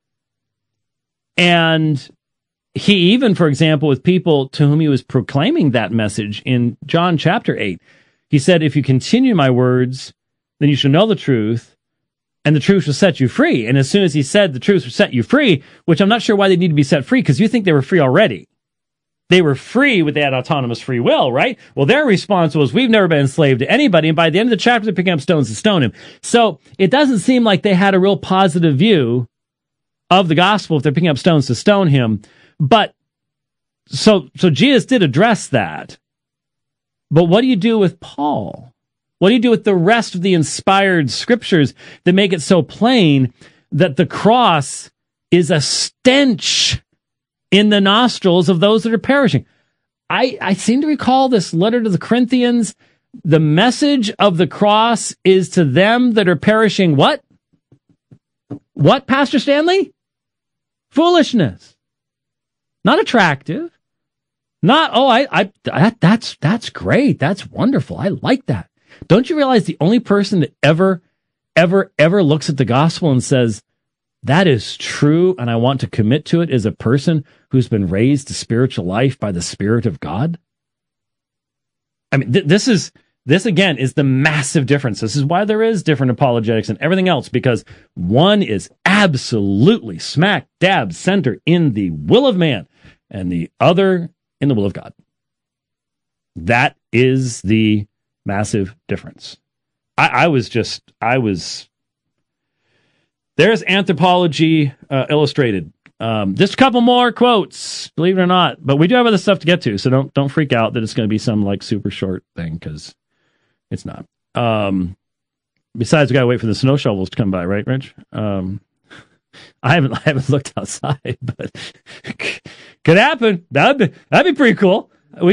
And he even, for example, with people to whom he was proclaiming that message in John chapter 8, he said, if you continue my words, then you shall know the truth, and the truth will set you free. And as soon as he said the truth will set you free, which I'm not sure why they need to be set free, because you think they were free already. They were free with that autonomous free will, right? Well, their response was, we've never been enslaved to anybody. And by the end of the chapter, they're picking up stones to stone him. So it doesn't seem like they had a real positive view of the gospel if they're picking up stones to stone him. But so Jesus did address that. But what do you do with Paul? What do you do with the rest of the inspired scriptures that make it so plain that the cross is a stench in the nostrils of those that are perishing? I seem to recall this letter to the Corinthians. The message of the cross is to them that are perishing what? What, Pastor Stanley? Foolishness. Not attractive. Not, that's great. That's wonderful. I like that. Don't you realize the only person that ever looks at the gospel and says, that is true, and I want to commit to it, is a person who's been raised to spiritual life by the Spirit of God? I mean, this again is the massive difference. This is why there is different apologetics and everything else, because one is absolutely smack dab center in the will of man, and the other in the will of God. That is the massive difference. There's Anthropology Illustrated. Just a couple more quotes, believe it or not. But we do have other stuff to get to, so don't freak out that it's going to be some like super short thing, because it's not. Besides, we got to wait for the snow shovels to come by, right, Rich? I haven't looked outside, but could happen. That'd be pretty cool.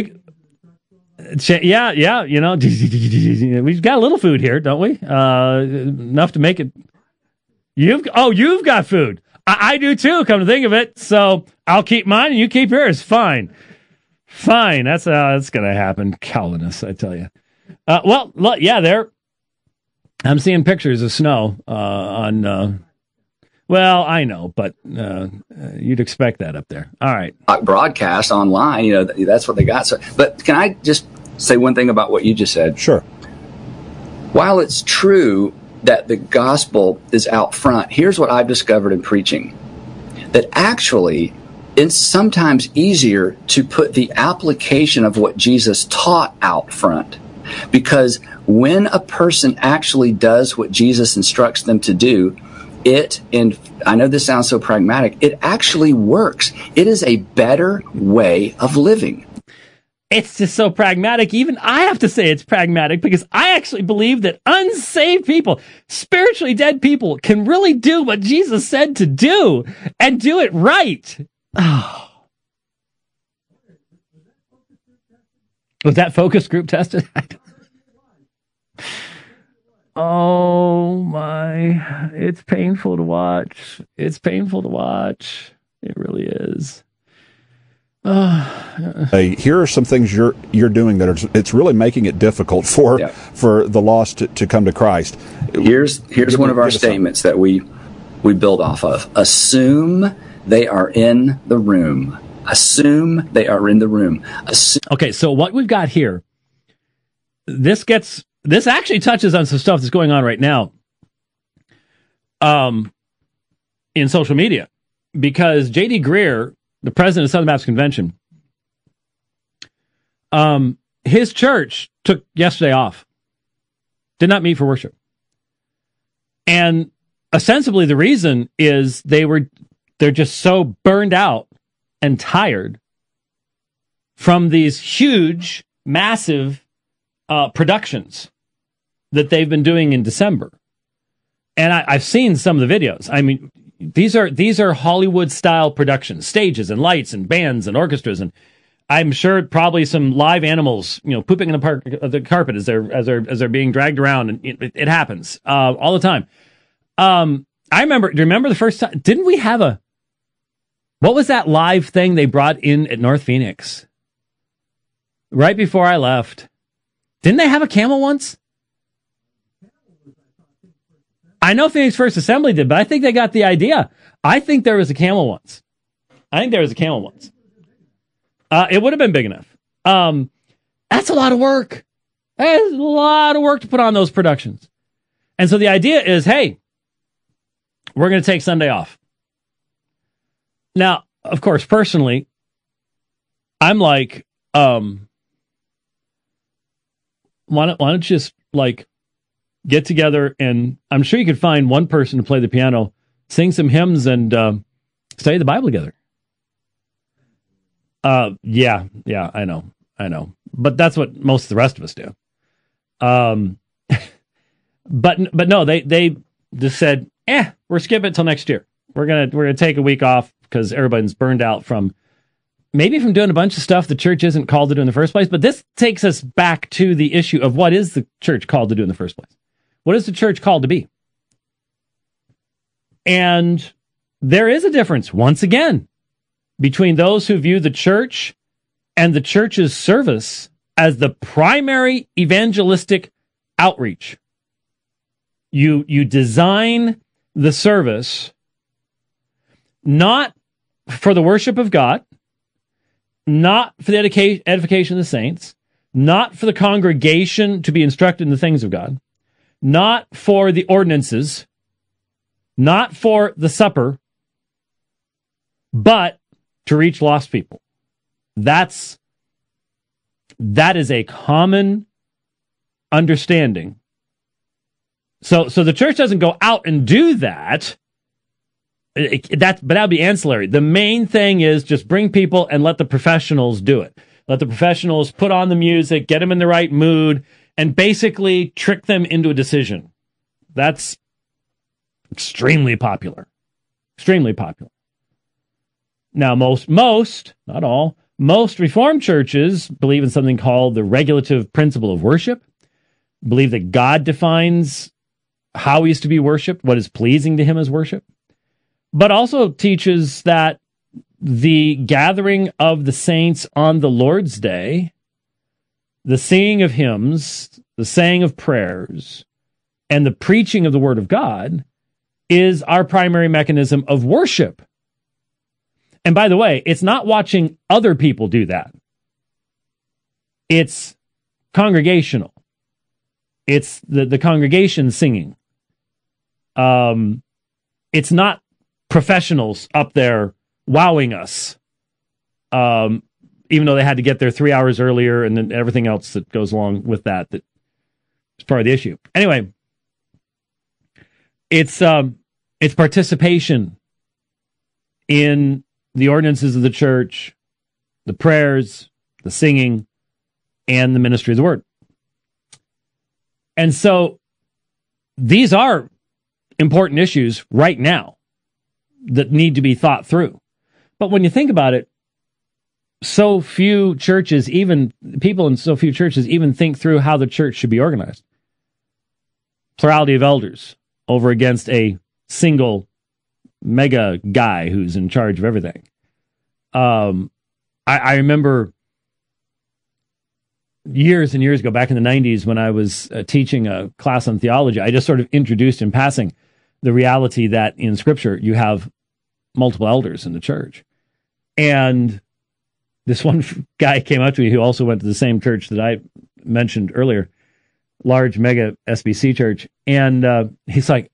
Yeah, we've got a little food here, don't we? Enough to make it. You've got food. I do too, come to think of it. So I'll keep mine and you keep yours. Fine. That's how it's going to happen. Calvinists, I tell you. Well, look, yeah, there. I'm seeing pictures of snow on. Well, I know, but you'd expect that up there. All right. Broadcast online, that's what they got. So, but can I just say one thing about what you just said? Sure. While it's true that the gospel is out front, here's what I've discovered in preaching. That actually, it's sometimes easier to put the application of what Jesus taught out front. Because when a person actually does what Jesus instructs them to do, and I know this sounds so pragmatic, it actually works. It is a better way of living. It's just so pragmatic. Even I have to say it's pragmatic because I actually believe that unsaved people, spiritually dead people, can really do what Jesus said to do and do it right. Oh. Was that focus group tested? Oh my, it's painful to watch. It's painful to watch. It really is. Here are some things you're doing that it's really making it difficult for the lost to come to Christ. Here's one of our statements that we build off of. Assume they are in the room. Assume they are in the room. Okay, so what we've got here, this actually touches on some stuff that's going on right now in social media, because J.D. Greear, the president of Southern Baptist Convention, his church took yesterday off, did not meet for worship. And ostensibly the reason is they're just so burned out and tired from these huge, massive productions that they've been doing in December. And I've seen some of the videos. I mean, these are Hollywood-style productions, stages and lights and bands and orchestras, and I'm sure probably some live animals, pooping in the carpet as they're being dragged around, and it happens all the time. I remember. Do you remember the first time? Didn't we have what was that live thing they brought in at North Phoenix right before I left? Didn't they have a camel once? I know Phoenix First Assembly did, but I think they got the idea. I think there was a camel once. It would have been big enough. That's a lot of work. That's a lot of work to put on those productions. And so the idea is, hey, we're going to take Sunday off. Now, of course, personally, I'm like, why don't you just get together, and I'm sure you could find one person to play the piano, sing some hymns, and study the Bible together. Yeah, I know. But that's what most of the rest of us do. But no, they just said, we're skipping it till next year. We're gonna take a week off because everybody's burned out from doing a bunch of stuff the church isn't called to do in the first place. But this takes us back to the issue of what is the church called to do in the first place? What is the church called to be? And there is a difference, once again, between those who view the church and the church's service as the primary evangelistic outreach. You design the service not for the worship of God, not for the edification of the saints, not for the congregation to be instructed in the things of God, not for the ordinances, not for the supper, but to reach lost people. That is a common understanding. So the church doesn't go out and do that. But that'd be ancillary. The main thing is just bring people and let the professionals do it. Let the professionals put on the music, get them in the right mood, and basically trick them into a decision. That's extremely popular. Extremely popular. Now, most, not all, most Reformed churches believe in something called the regulative principle of worship, believe that God defines how he is to be worshiped, what is pleasing to him as worship, but also teaches that the gathering of the saints on the Lord's Day, the singing of hymns, the saying of prayers, and the preaching of the Word of God is our primary mechanism of worship. And by the way, it's not watching other people do that. It's congregational. It's the congregation singing. It's not professionals up there wowing us, even though they had to get there 3 hours earlier, and then everything else that goes along with that is part of the issue. Anyway, it's participation in the ordinances of the church, the prayers, the singing, and the ministry of the word. And so these are important issues right now that need to be thought through. But when you think about it, so few churches, even people in so few churches, even think through how the church should be organized. Plurality of elders over against a single mega guy who's in charge of everything. I remember years and years ago, back in the 90s, when I was teaching a class on theology, I just sort of introduced in passing the reality that in Scripture you have multiple elders in the church. And this one guy came up to me who also went to the same church that I mentioned earlier, large mega SBC church. And he's like,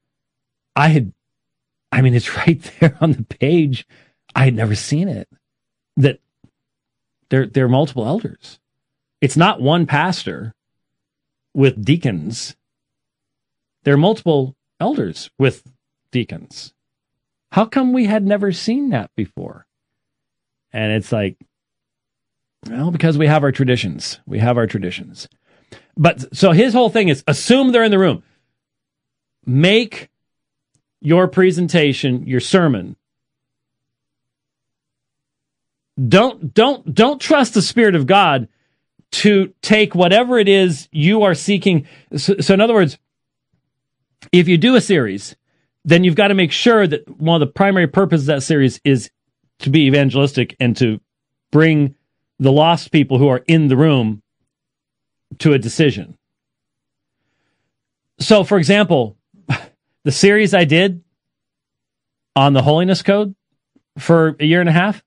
it's right there on the page. I had never seen it, that there are multiple elders. It's not one pastor with deacons. There are multiple elders with deacons. How come we had never seen that before? And it's like, well, because we have our traditions. We have our traditions. But so his whole thing is assume they're in the room. Make your presentation, your sermon. Don't trust the Spirit of God to take whatever it is you are seeking. So in other words, if you do a series, then you've got to make sure that one of the primary purposes of that series is to be evangelistic and to bring the lost people who are in the room to a decision. So, for example, the series I did on the Holiness Code for a year and a half,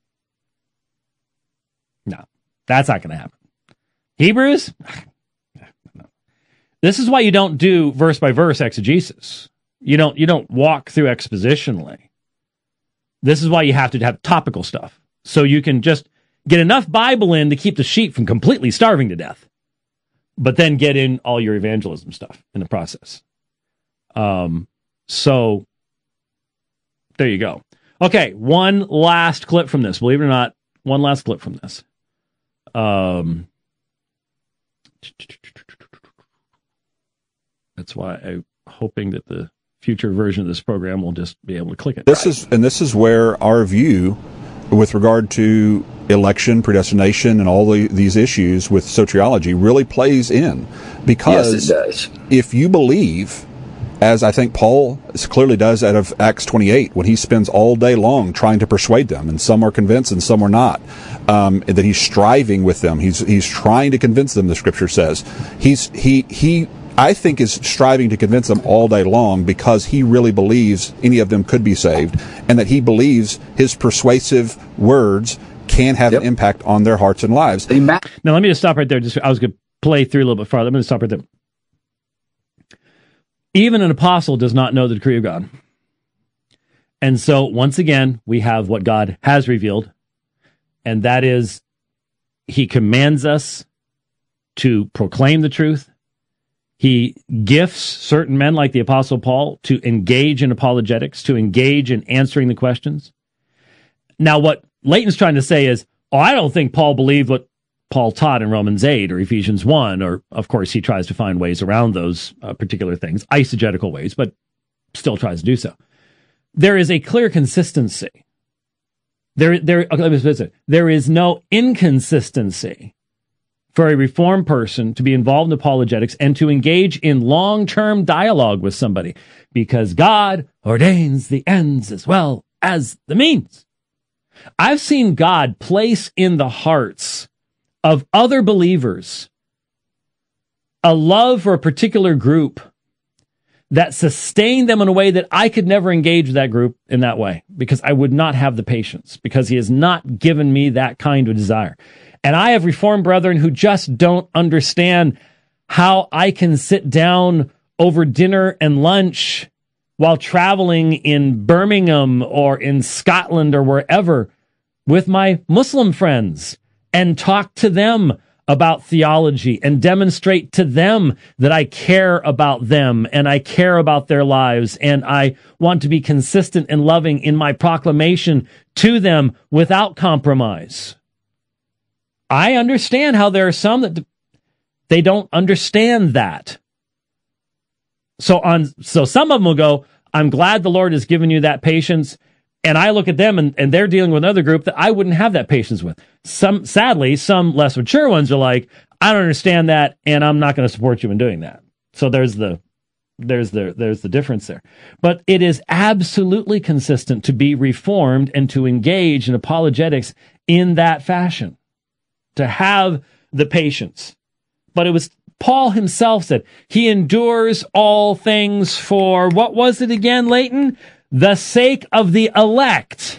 no, that's not going to happen. Hebrews, no. This is why you don't do verse by verse exegesis. You don't walk through expositionally. This is why you have to have topical stuff, so you can just get enough Bible in to keep the sheep from completely starving to death, but then get in all your evangelism stuff in the process. So there you go. Okay, one last clip from this. Believe it or not, one last clip from this. That's why I'm hoping that the future version of this program will just be able to click it. This is where our view with regard to election, predestination, and all these issues with soteriology really plays in. Because yes, it does. If you believe, as I think Paul clearly does out of Acts 28, when he spends all day long trying to persuade them, and some are convinced and some are not, that he's striving with them. He's trying to convince them, the Scripture says. He I think is striving to convince them all day long because he really believes any of them could be saved, and that he believes his persuasive words can have an impact on their hearts and lives. Now, let me just stop right there. I was going to play through a little bit farther. I'm going to stop right there. Even an apostle does not know the decree of God. And so, once again, we have what God has revealed, and that is he commands us to proclaim the truth. He gifts certain men like the Apostle Paul to engage in apologetics, to engage in answering the questions. Now, what Leighton's trying to say is, I don't think Paul believed what Paul taught in Romans 8 or Ephesians 1, or, of course, he tries to find ways around those particular things, eisegetical ways, but still tries to do so. There is a clear consistency. There is no inconsistency for a Reformed person to be involved in apologetics and to engage in long-term dialogue with somebody, because God ordains the ends as well as the means. I've seen God place in the hearts of other believers a love for a particular group that sustained them in a way that I could never engage with that group in that way, because I would not have the patience, because he has not given me that kind of desire. And I have Reformed brethren who just don't understand how I can sit down over dinner and lunch while traveling in Birmingham or in Scotland or wherever with my Muslim friends and talk to them about theology and demonstrate to them that I care about them and I care about their lives and I want to be consistent and loving in my proclamation to them without compromise. I understand how there are some that they don't understand that. So some of them will go, I'm glad the Lord has given you that patience. And I look at them and they're dealing with another group that I wouldn't have that patience with. Sadly, some less mature ones are like, I don't understand that, and I'm not going to support you in doing that. So there's the difference there. But it is absolutely consistent to be reformed and to engage in apologetics in that fashion, to have the patience. But it was Paul himself said, he endures all things for, what was it again, Leighton? The sake of the elect.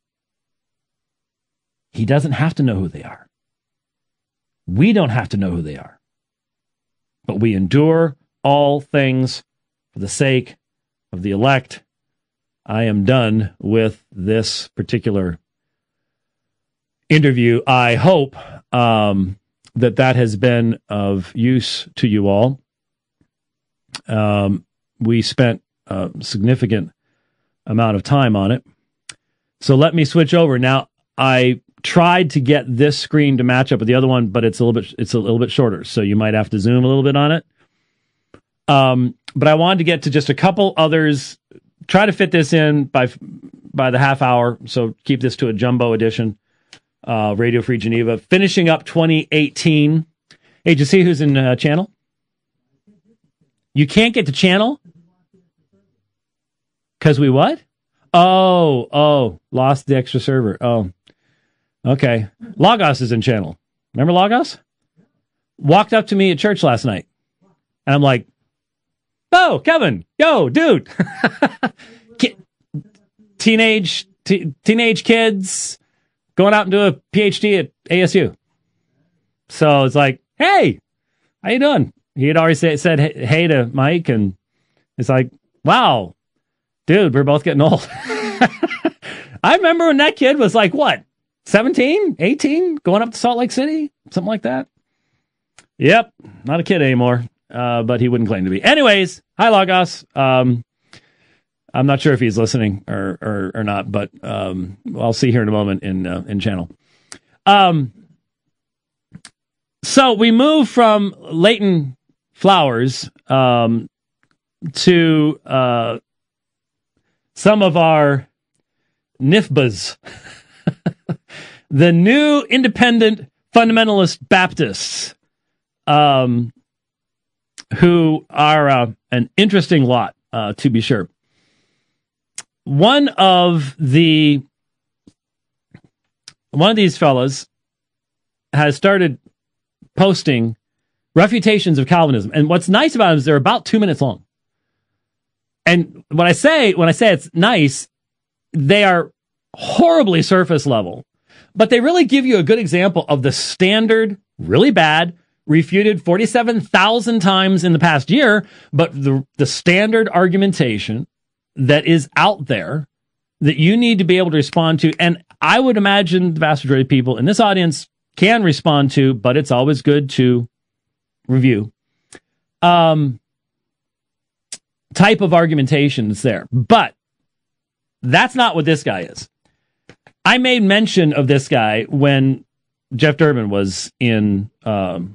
He doesn't have to know who they are. We don't have to know who they are. But we endure all things for the sake of the elect. I am done with this particular interview. I hope that has been of use to you all. We spent a significant amount of time on it. So let me switch over. Now, I tried to get this screen to match up with the other one, but it's a little bit shorter, so you might have to zoom a little bit on it. But I wanted to get to just a couple others, try to fit this in by the half hour, so keep this to a jumbo edition. Radio Free Geneva, finishing up 2018. Hey, did you see who's in channel? You can't get to channel? Because we what? Oh, lost the extra server. Oh, okay. Logos is in channel. Remember Logos? Walked up to me at church last night. And I'm like, oh, Kevin, yo, dude. Teenage kids going out and do a PhD at ASU. So it's like, hey, how you doing? He had already said hey to Mike, and it's like, wow, dude, we're both getting old. I remember when that kid was like, what, 17, 18, going up to Salt Lake City, something like that. Yep, not a kid anymore, but he wouldn't claim to be. Anyways, hi, Logos. I'm not sure if he's listening or not, but I'll see here in a moment in channel. So we move from Leighton Flowers to some of our NIFBAs, the New Independent Fundamentalist Baptists, who are an interesting lot, to be sure. One of these fellas has started posting refutations of Calvinism, and what's nice about them is they're about 2 minutes long. And when I say it's nice, they are horribly surface level, but they really give you a good example of the standard, really bad, refuted 47,000 times in the past year, but the standard argumentation that is out there that you need to be able to respond to. And I would imagine the vast majority of people in this audience can respond to, but it's always good to review. Type of argumentation that's there. But that's not what this guy is. I made mention of this guy when Jeff Durbin was in the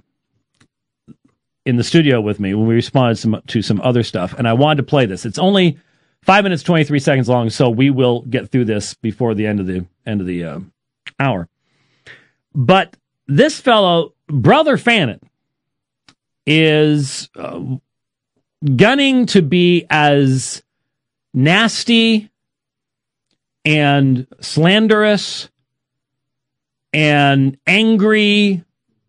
studio with me when we responded to some other stuff, and I wanted to play this. It's only 5 minutes, 23 seconds long, so we will get through this before the end of the hour. But this fellow, Brother Fannin, is gunning to be as nasty and slanderous and angry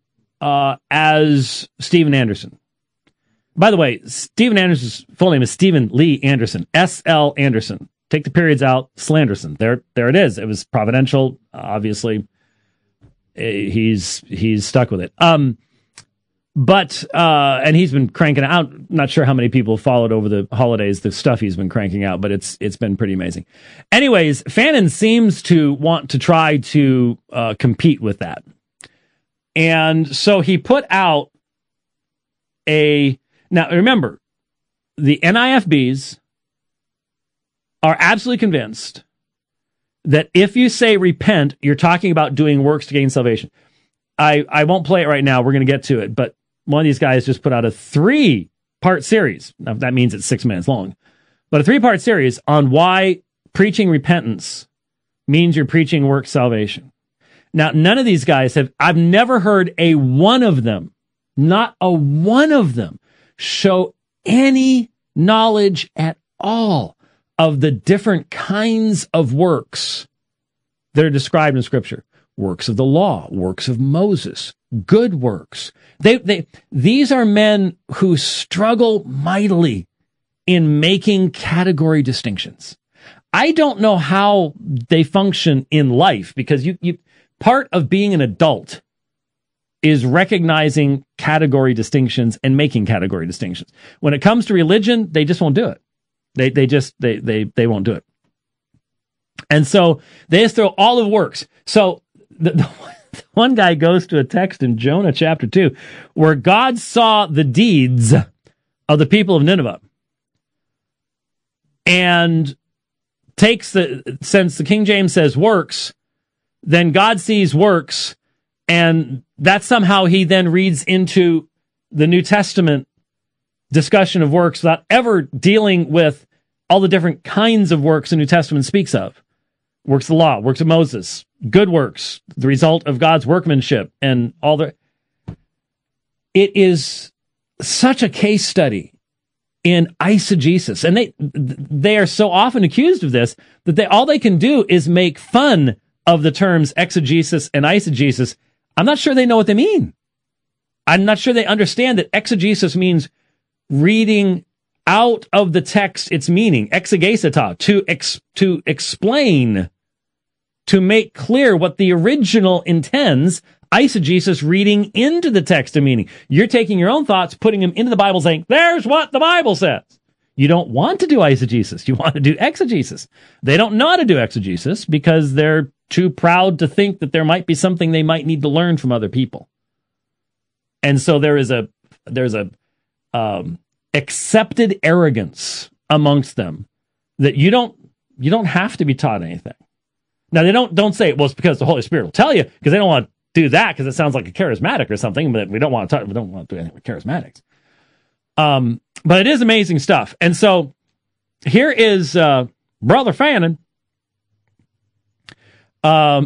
as Steven Anderson. By the way, Steven Anderson's full name is Stephen Lee Anderson, S.L. Anderson. Take the periods out, Slanderson. There it is. It was providential. Obviously, he's stuck with it. But and he's been cranking out. Not sure how many people followed over the holidays the stuff he's been cranking out, but it's been pretty amazing. Anyways, Fannin seems to want to try to compete with that, and so he put out Now remember, the NIFBs are absolutely convinced that if you say repent, you're talking about doing works to gain salvation. I won't play it right now. We're going to get to it. But one of these guys just put out a 3-part series. Now, that means it's 6 minutes long. But a 3-part series on why preaching repentance means you're preaching work salvation. Now, none of these guys I've never heard a one of them, not a one of them, show any knowledge at all of the different kinds of works that are described in Scripture. Works of the law, works of Moses, good works. These are men who struggle mightily in making category distinctions. I don't know how they function in life, because you part of being an adult is recognizing category distinctions and making category distinctions. When it comes to religion, they just won't do it. They won't do it. And so they just throw all of works. So the one guy goes to a text in Jonah chapter 2 where God saw the deeds of the people of Nineveh and takes since the King James says works, then God sees works, and that somehow he then reads into the New Testament discussion of works without ever dealing with all the different kinds of works the New Testament speaks of. Works of the law, works of Moses, good works, the result of God's workmanship, and all the... It is such a case study in eisegesis, and they are so often accused of this that all they can do is make fun of the terms exegesis and eisegesis. I'm not sure they know what they mean. I'm not sure they understand that exegesis means reading out of the text its meaning, exegesita, to explain, to make clear what the original intends. Eisegesis, reading into the text a meaning. You're taking your own thoughts, putting them into the Bible, saying, there's what the Bible says. You don't want to do eisegesis. You want to do exegesis. They don't know how to do exegesis because they're too proud to think that there might be something they might need to learn from other people. And so there's a accepted arrogance amongst them that you don't have to be taught anything. Now they don't say, well, it's because the Holy Spirit will tell you, because they don't want to do that because it sounds like a charismatic or something, but we don't want to do anything with charismatics. But it is amazing stuff. And so here is Brother Fannin. I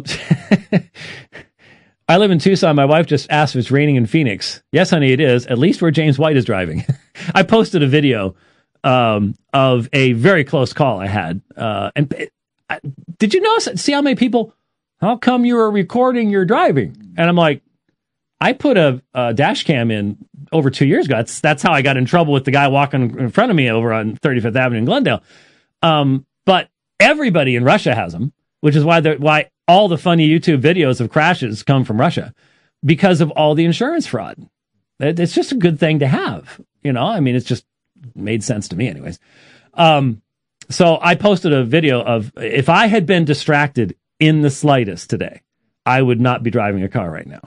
live in Tucson. My wife just asked if it's raining in Phoenix. Yes, honey, it is. At least where James White is driving. I posted a video of a very close call I had. Did you notice? See how many people? How come you were recording your driving? And I'm like, I put a dash cam in over 2 years ago. That's how I got in trouble with the guy walking in front of me over on 35th Avenue in Glendale. But everybody in Russia has them, which is why all the funny YouTube videos of crashes come from Russia, because of all the insurance fraud. It's just a good thing to have, I mean, it's just made sense to me anyways. So I posted a video of, if I had been distracted in the slightest today, I would not be driving a car right now.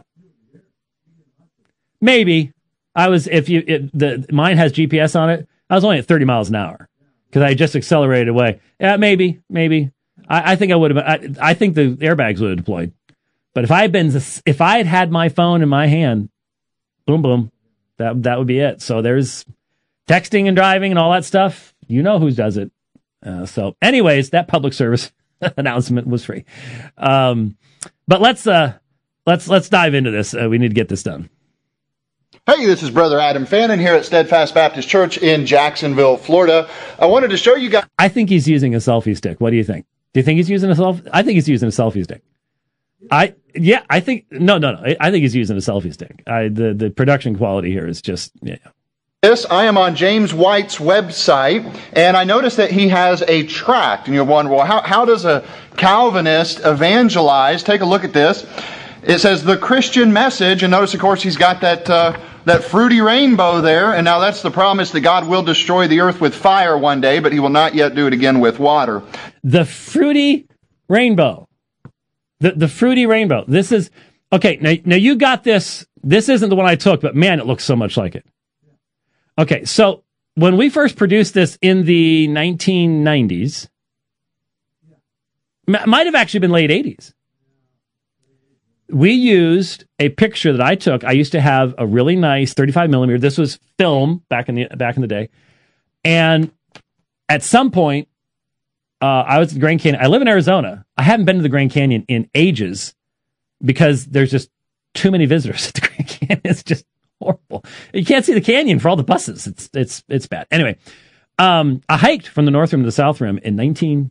Maybe I was, mine has GPS on it. I was only at 30 miles an hour because I just accelerated away. Yeah, maybe. I think I would have. I think the airbags would have deployed. But if I had had my phone in my hand, boom, boom, that would be it. So there's texting and driving and all that stuff. You know who does it. So, anyways, that public service announcement was free. But let's dive into this. We need to get this done. Hey, this is Brother Adam Fannin here at Steadfast Baptist Church in Jacksonville, Florida. I wanted to show you guys. I think he's using a selfie stick. What do you think? Do you think he's using a selfie? I think he's using a selfie stick. I think I think he's using a selfie stick. The production quality here is just, yeah. This, I am on James White's website, and I noticed that he has a tract. And you're wondering, well, how does a Calvinist evangelize? Take a look at this. It says the Christian message, and notice, of course, he's got that fruity rainbow there, and now that's the promise that God will destroy the earth with fire one day, but he will not yet do it again with water. The fruity rainbow. The fruity rainbow. This is, okay, now you got this. This isn't the one I took, but man, it looks so much like it. Okay, so when we first produced this in the 1990s, might have actually been late 80s. We used a picture that I took. I used to have a really nice 35 millimeter. This was film back in the day. And at some point, I was at the Grand Canyon. I live in Arizona. I haven't been to the Grand Canyon in ages because there's just too many visitors at the Grand Canyon. It's just horrible. You can't see the canyon for all the buses. It's bad. Anyway, I hiked from the North Rim to the South Rim in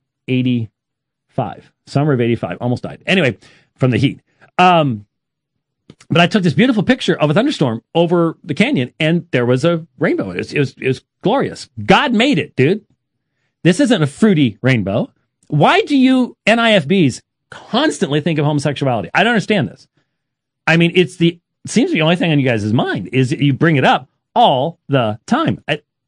1985, summer of 85. Almost died. Anyway, from the heat. But I took this beautiful picture of a thunderstorm over the canyon, and there was a rainbow. It was glorious. God made it, dude. This isn't a fruity rainbow. Why do you NIFBs constantly think of homosexuality? I don't understand this. I mean, it seems to be the only thing on you guys' mind is you bring it up all the time.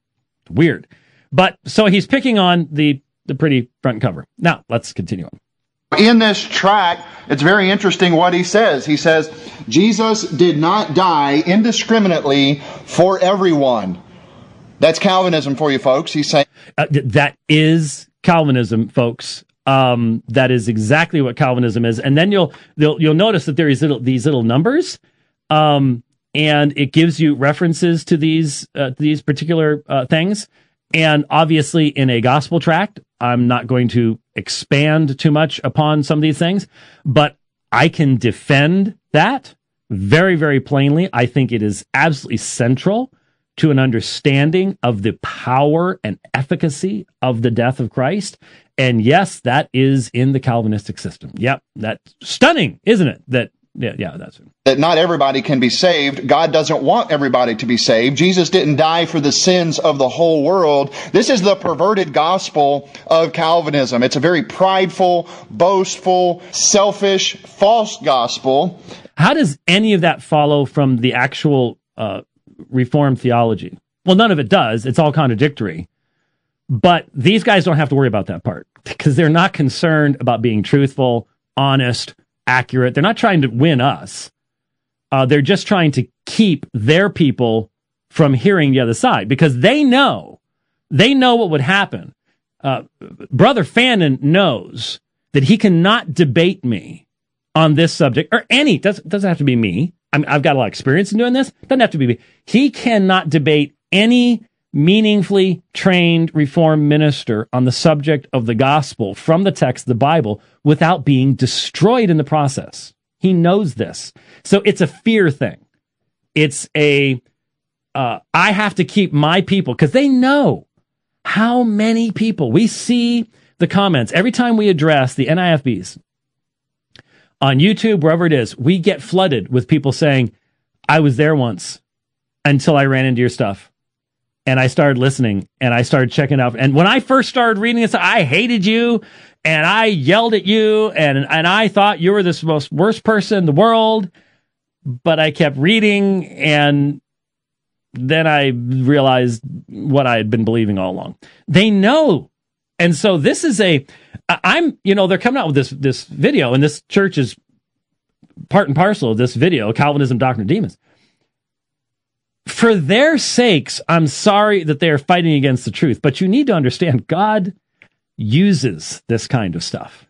Weird. But so he's picking on the pretty front cover. Now, let's continue on. In this tract, it's very interesting what he says. He says, Jesus did not die indiscriminately for everyone. That's Calvinism for you folks. He's saying that is Calvinism, folks. That is exactly what Calvinism is. And then you'll notice that there is these little numbers, and it gives you references to these particular things. And obviously, in a gospel tract, I'm not going to expand too much upon some of these things, but I can defend that very, very plainly. I think it is absolutely central to an understanding of the power and efficacy of the death of Christ. And yes, that is in the Calvinistic system. Yep, that's stunning, isn't it? Yeah, that's it. That not everybody can be saved. God doesn't want everybody to be saved. Jesus didn't die for the sins of the whole world. This is the perverted gospel of Calvinism. It's a very prideful, boastful, selfish, false gospel. How does any of that follow from the actual Reformed theology? Well, none of it does. It's all contradictory. But these guys don't have to worry about that part because they're not concerned about being truthful, honest, accurate. They're not trying to win us. They're just trying to keep their people from hearing the other side because they know what would happen. Brother Fannin knows that he cannot debate me on this subject or any, doesn't have to be me. I've got a lot of experience in doing this. Doesn't have to be me. He cannot debate any meaningfully trained Reformed minister on the subject of the gospel from the text of the Bible without being destroyed in the process. He knows this. So it's a fear thing. It's I have to keep my people because they know how many people. We see the comments every time we address the NIFBs on YouTube, wherever it is, we get flooded with people saying, I was there once until I ran into your stuff. And I started listening and I started checking out. And when I first started reading this, I hated you and I yelled at you and I thought you were the most worst person in the world. But I kept reading and then I realized what I had been believing all along. They know. And so this is they're coming out with this video, and this church is part and parcel of this video, Calvinism, Doctrine of Demons. For their sakes, I'm sorry that they are fighting against the truth, but you need to understand God uses this kind of stuff.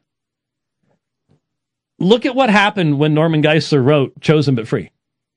Look at what happened when Norman Geisler wrote Chosen but Free.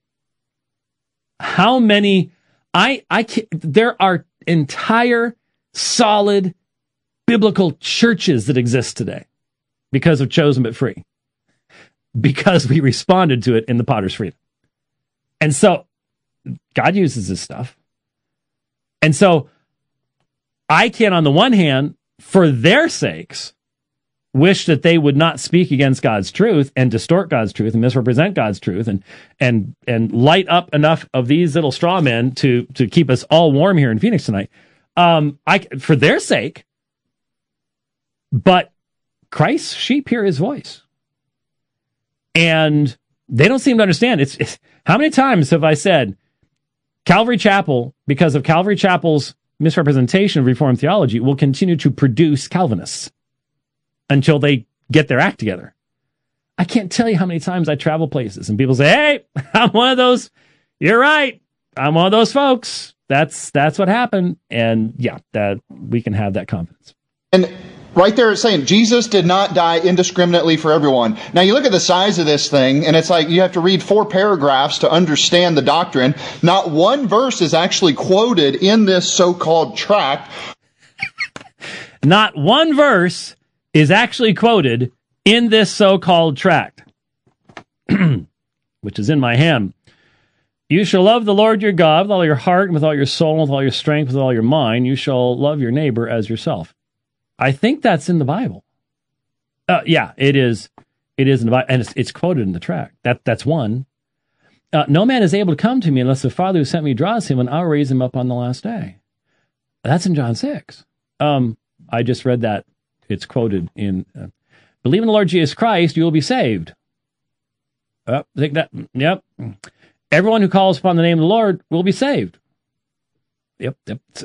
How many, there are entire solid biblical churches that exist today because of Chosen but Free, because we responded to it in the Potter's Freedom. And so God uses this stuff. And so I can, on the one hand, for their sakes, wish that they would not speak against God's truth and distort God's truth and misrepresent God's truth and light up enough of these little straw men to keep us all warm here in Phoenix tonight. For their sake, but Christ's sheep hear his voice. And they don't seem to understand. It's how many times have I said, Calvary Chapel, because of Calvary Chapel's misrepresentation of Reformed theology, will continue to produce Calvinists until they get their act together. I can't tell you how many times I travel places and people say, hey, I'm one of those. You're right. I'm one of those folks. That's what happened. And yeah, that we can have that confidence. And Right there it's saying Jesus did not die indiscriminately for everyone. Now you look at the size of this thing, and it's like you have to read 4 paragraphs to understand the doctrine. Not one verse is actually quoted in this so-called tract. Not one verse is actually quoted in this so-called tract, which is in my hand. You shall love the Lord your God with all your heart, and with all your soul, and with all your strength, with all your mind. You shall love your neighbor as yourself. I think that's in the Bible. Yeah, it is. It is in the Bible, and it's quoted in the tract. That's one. No man is able to come to me unless the Father who sent me draws him, and I'll raise him up on the last day. That's in John 6. I just read that. It's quoted in, believe in the Lord Jesus Christ, you will be saved. I think that, yep. Everyone who calls upon the name of the Lord will be saved. Yep.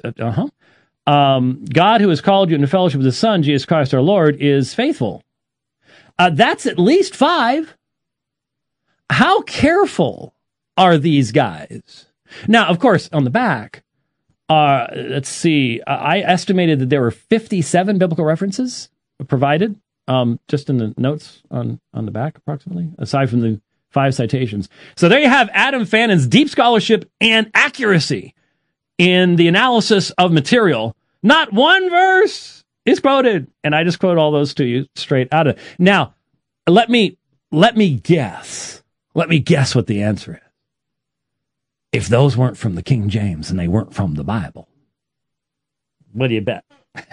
God, who has called you into fellowship with the Son, Jesus Christ our Lord, is faithful. That's at least 5. How careful are these guys? Now, of course, on the back, let's see, I estimated that there were 57 biblical references provided, just in the notes on the back, approximately, aside from the 5 citations. So there you have Adam Fannon's deep scholarship and accuracy in the analysis of material. Not one verse is quoted, and I just quote all those to you straight out of. Now, let me guess. Let me guess what the answer is. If those weren't from the King James and they weren't from the Bible, what do you bet?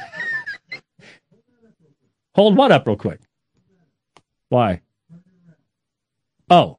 Hold what up real quick? Why? Oh.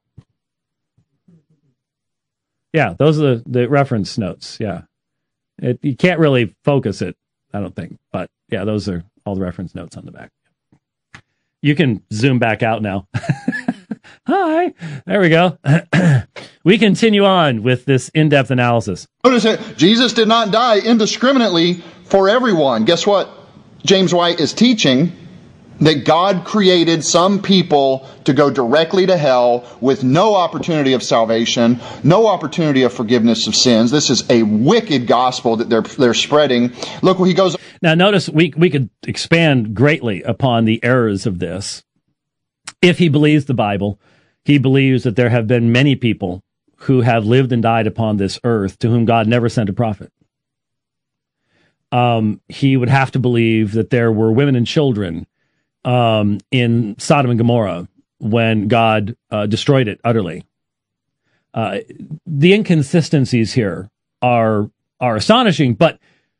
Yeah, those are the reference notes, yeah. You can't really focus it, I don't think. But, yeah, those are all the reference notes on the back. You can zoom back out now. Hi. There we go. We continue on with this in-depth analysis. Notice that Jesus did not die indiscriminately for everyone. Guess what James White is teaching? That God created some people to go directly to hell with no opportunity of salvation, no opportunity of forgiveness of sins. This is a wicked gospel that they're spreading. Look what he goes. Now, notice we could expand greatly upon the errors of this. If he believes the Bible, he believes that there have been many people who have lived and died upon this earth to whom God never sent a prophet. He would have to believe that there were women and children in Sodom and Gomorrah when God destroyed it utterly. The inconsistencies here are astonishing, but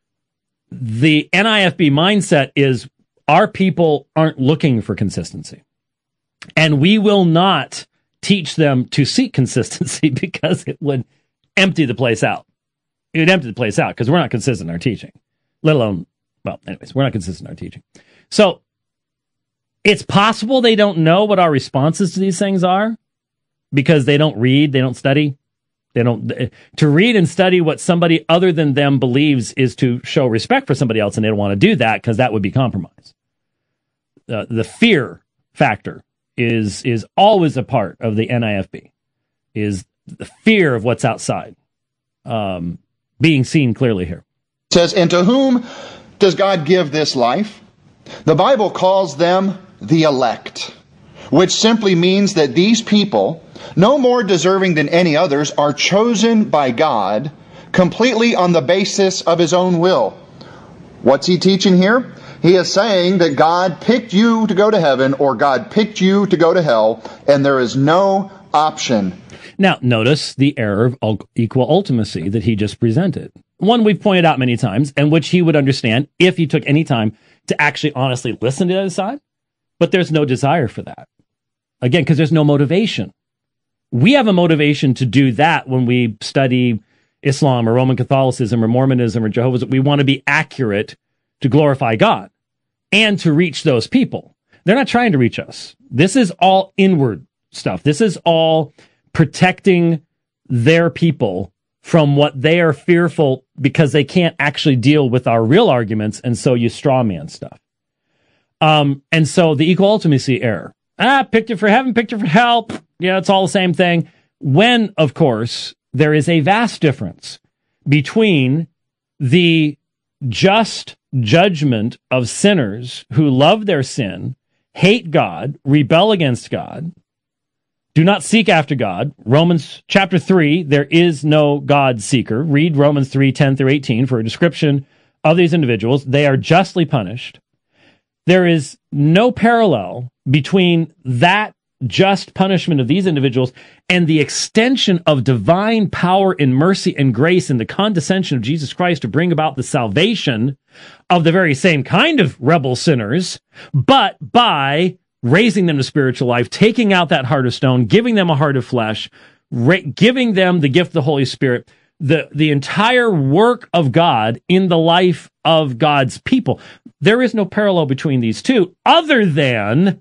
the NIFB mindset is our people aren't looking for consistency. And we will not teach them to seek consistency because it would empty the place out. It would empty the place out because we're not consistent in our teaching, let alone, well, anyways, we're not consistent in our teaching. So it's possible they don't know what our responses to these things are because they don't read, they don't study. To read and study what somebody other than them believes is to show respect for somebody else, and they don't want to do that because that would be compromise. The fear factor is always a part of the NIFB, is the fear of what's outside being seen clearly here. It says, and to whom does God give this life? The Bible calls them the elect, which simply means that these people, no more deserving than any others, are chosen by God completely on the basis of His own will. What's he teaching here? He is saying that God picked you to go to heaven or God picked you to go to hell, and there is no option. Now, notice the error of equal ultimacy that he just presented. One we've pointed out many times, and which he would understand if he took any time to actually honestly listen to the other side. But there's no desire for that. Again, because there's no motivation. We have a motivation to do that when we study Islam or Roman Catholicism or Mormonism or Jehovah's. We want to be accurate to glorify God and to reach those people. They're not trying to reach us. This is all inward stuff. This is all protecting their people from what they are fearful because they can't actually deal with our real arguments, and so you straw man stuff. And so the equal ultimacy error. Picture for heaven, picture for hell. Yeah, it's all the same thing. When, of course, there is a vast difference between the just judgment of sinners who love their sin, hate God, rebel against God, do not seek after God. Romans chapter 3, there is no God seeker. Read Romans 3, 10 through 18 for a description of these individuals. They are justly punished. There is no parallel between that just punishment of these individuals and the extension of divine power and mercy and grace and the condescension of Jesus Christ to bring about the salvation of the very same kind of rebel sinners, but by raising them to spiritual life, taking out that heart of stone, giving them a heart of flesh, giving them the gift of the Holy Spirit, the entire work of God in the life of God's people. There is no parallel between these two other than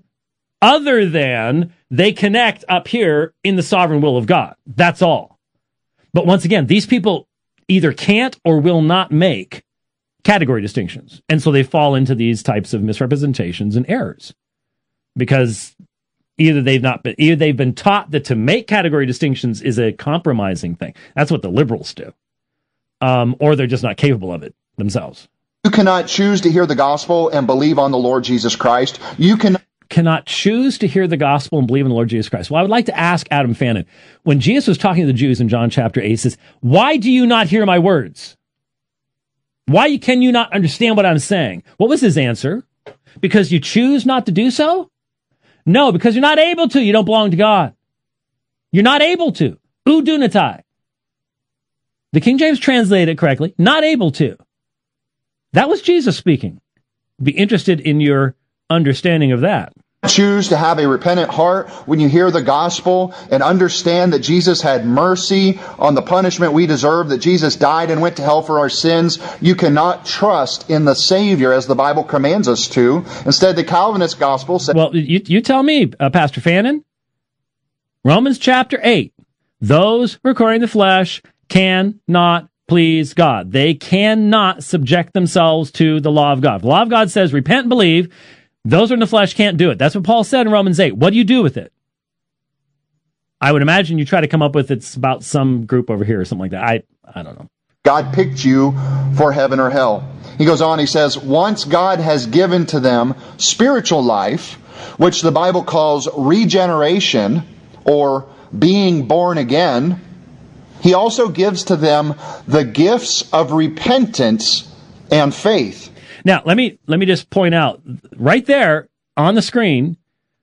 they connect up here in the sovereign will of God. That's all. But once again, these people either can't or will not make category distinctions. And so they fall into these types of misrepresentations and errors. Because either they've been taught that to make category distinctions is a compromising thing. That's what the liberals do. Or they're just not capable of it themselves. You cannot choose to hear the gospel and believe on the Lord Jesus Christ. You cannot choose to hear the gospel and believe in the Lord Jesus Christ. Well, I would like to ask Adam Fannin, when Jesus was talking to the Jews in John chapter 8, he says, why do you not hear my words? Why can you not understand what I'm saying? What was his answer? Because you choose not to do so? No, because you're not able to. You don't belong to God. You're not able to. Udunatai. The King James translated it correctly. Not able to. That was Jesus speaking. Be interested in your understanding of that. Choose to have a repentant heart when you hear the gospel and understand that Jesus had mercy on the punishment we deserve, that Jesus died and went to hell for our sins. You cannot trust in the Savior as the Bible commands us to. Instead, the Calvinist gospel says... Well, you tell me, Pastor Fannin. Romans chapter 8. Those who are according to the flesh cannot please God. They cannot subject themselves to the law of God. The law of God says, repent and believe. Those who are in the flesh can't do it. That's what Paul said in Romans 8. What do you do with it? I would imagine you try to come up with it's about some group over here or something like that. I don't know. God picked you for heaven or hell. He goes on, he says, once God has given to them spiritual life, which the Bible calls regeneration or being born again, He also gives to them the gifts of repentance and faith. Now, let me just point out, right there on the screen,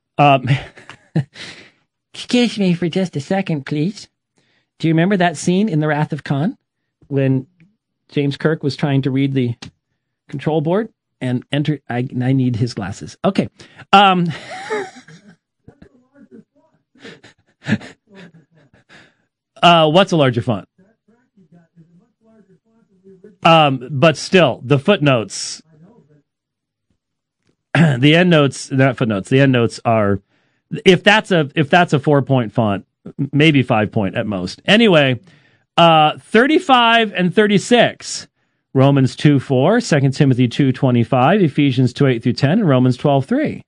excuse me for just a second, please. Do you remember that scene in The Wrath of Khan when James Kirk was trying to read the control board and enter? I need his glasses. Okay. What's a larger font? But still, the footnotes, the endnotes, not footnotes, the endnotes are, if that's a 4-point font, maybe 5-point at most. Anyway, 35 and 36, Romans 2:4, 2 Timothy 2:25, Ephesians 2:8 through 10, and Romans 12:3.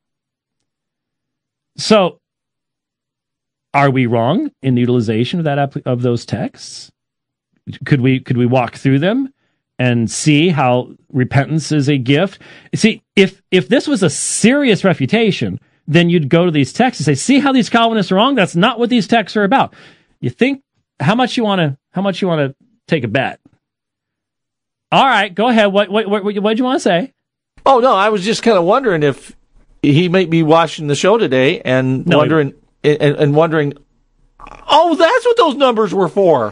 So, are we wrong in the utilization of those texts? Could we walk through them and see how repentance is a gift? See, if this was a serious refutation, then you'd go to these texts and say, see how these Calvinists are wrong? That's not what these texts are about. You think how much you want to take a bet? All right, go ahead. What do you want to say? Oh no, I was just kind of wondering if he might be watching the show today and wondering, oh, that's what those numbers were for.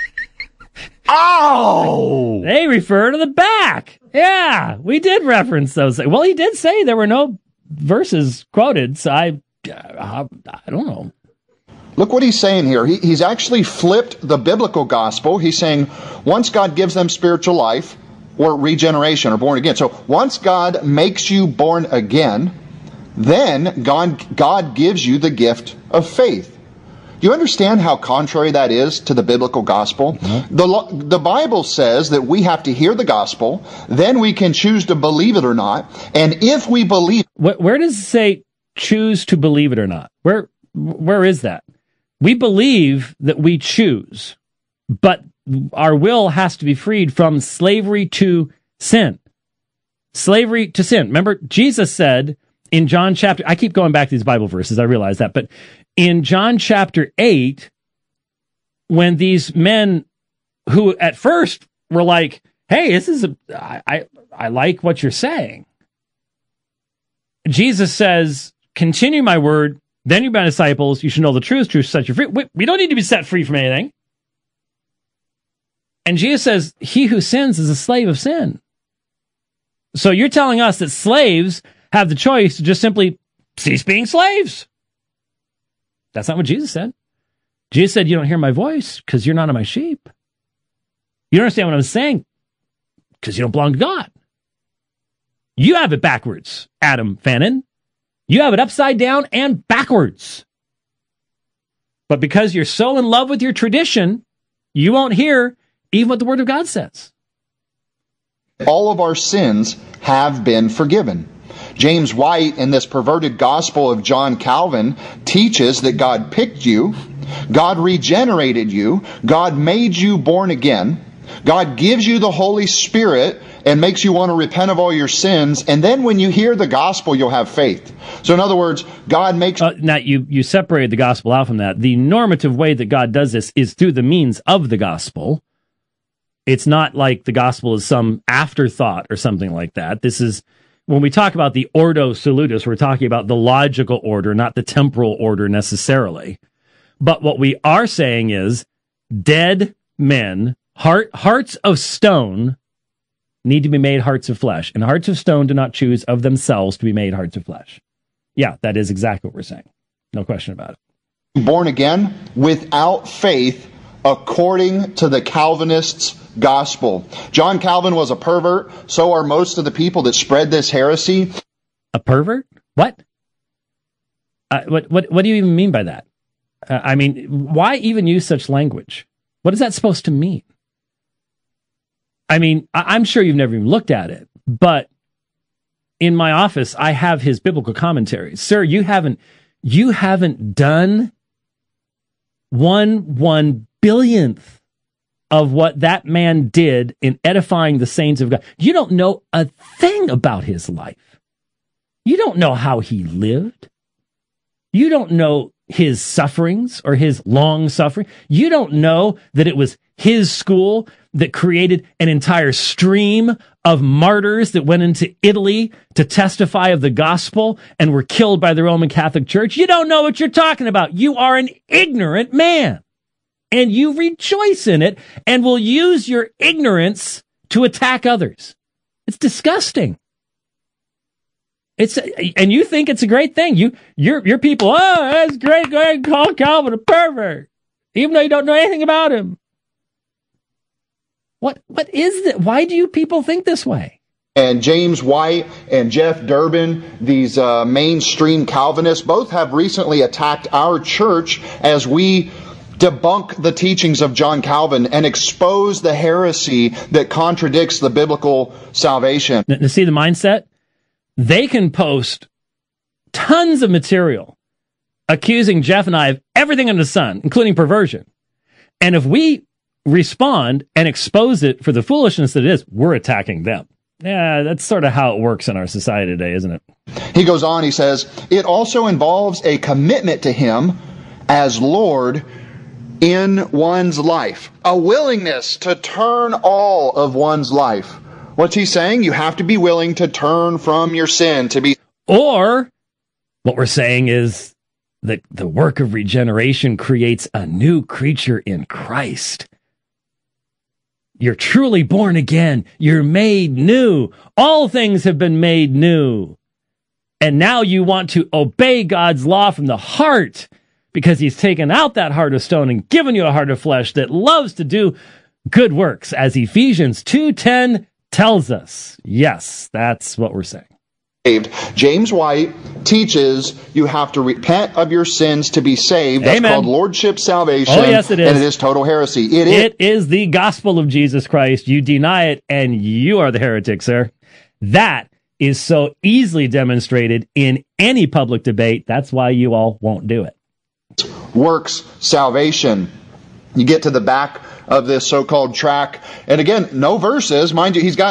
Oh! They refer to the back. Yeah, we did reference those. Well, he did say there were no verses quoted, so I don't know. Look what he's saying here. He's actually flipped the biblical gospel. He's saying once God gives them spiritual life or regeneration or born again. So once God makes you born again, then God gives you the gift of faith. Do you understand how contrary that is to the biblical gospel? Mm-hmm. The Bible says that we have to hear the gospel, then we can choose to believe it or not. And if we believe... Where does it say choose to believe it or not? Where is that? We believe that we choose, but our will has to be freed from slavery to sin. Slavery to sin. Remember, Jesus said in John chapter, I keep going back to these Bible verses, I realize that, but in John chapter 8, when these men who at first were like, hey, I like what you're saying. Jesus says, continue my word, then you're my disciples, you should know the truth shall set you free. We don't need to be set free from anything. And Jesus says, he who sins is a slave of sin. So you're telling us that slaves have the choice to just simply cease being slaves. That's not what Jesus said. Jesus said, you don't hear my voice because you're not of my sheep. You don't understand what I'm saying because you don't belong to God. You have it backwards, Adam Fannin. You have it upside down and backwards. But because you're so in love with your tradition, you won't hear even what the Word of God says. All of our sins have been forgiven. James White, in this perverted gospel of John Calvin, teaches that God picked you, God regenerated you, God made you born again, God gives you the Holy Spirit and makes you want to repent of all your sins, and then when you hear the gospel, you'll have faith. So in other words, God makes... Now, you separated the gospel out from that. The normative way that God does this is through the means of the gospel. It's not like the gospel is some afterthought or something like that. This is, when we talk about the Ordo Salutis, we're talking about the logical order, not the temporal order necessarily. But what we are saying is dead men, hearts of stone, need to be made hearts of flesh. And hearts of stone do not choose of themselves to be made hearts of flesh. Yeah, that is exactly what we're saying. No question about it. Born again without faith according to the Calvinists' gospel. John Calvin was a pervert. So are most of the people that spread this heresy. A pervert? What? What do you even mean by that? I mean, why even use such language? What is that supposed to mean? I mean, I'm sure you've never even looked at it, but in my office, I have his biblical commentaries. Sir, you haven't done 1/1 of what that man did in edifying the saints of God. You don't know a thing about his life. You don't know how he lived. You don't know his sufferings or his long suffering. You don't know that it was his school that created an entire stream of martyrs that went into Italy to testify of the gospel and were killed by the Roman Catholic Church. You don't know what you're talking about. You are an ignorant man, and you rejoice in it and will use your ignorance to attack others. It's disgusting. And you think it's a great thing. Your people, oh, that's great. Go ahead and call Calvin a pervert, even though you don't know anything about him. What is that? Why do you people think this way? And James White and Jeff Durbin, these mainstream Calvinists, both have recently attacked our church as we debunk the teachings of John Calvin and expose the heresy that contradicts the biblical salvation. Now, see the mindset? They can post tons of material accusing Jeff and I of everything under the sun, including perversion. And if we respond and expose it for the foolishness that it is, we're attacking them. Yeah, that's sort of how it works in our society today, isn't it? He goes on, he says, it also involves a commitment to Him as Lord in one's life, a willingness to turn all of one's life. What's he saying? You have to be willing to turn from your sin, to be... Or, what we're saying is that the work of regeneration creates a new creature in Christ. You're truly born again. You're made new. All things have been made new. And now you want to obey God's law from the heart because He's taken out that heart of stone and given you a heart of flesh that loves to do good works, as Ephesians 2:10 tells us. Yes, that's what we're saying. James White teaches you have to repent of your sins to be saved. That's Amen. Called lordship salvation. Oh, yes, it is. And it is total heresy. It is the gospel of Jesus Christ. You deny it, and you are the heretic, sir. That is so easily demonstrated in any public debate. That's why you all won't do it. Works salvation. You get to the back of this so-called track, and again, no verses. Mind you, he's got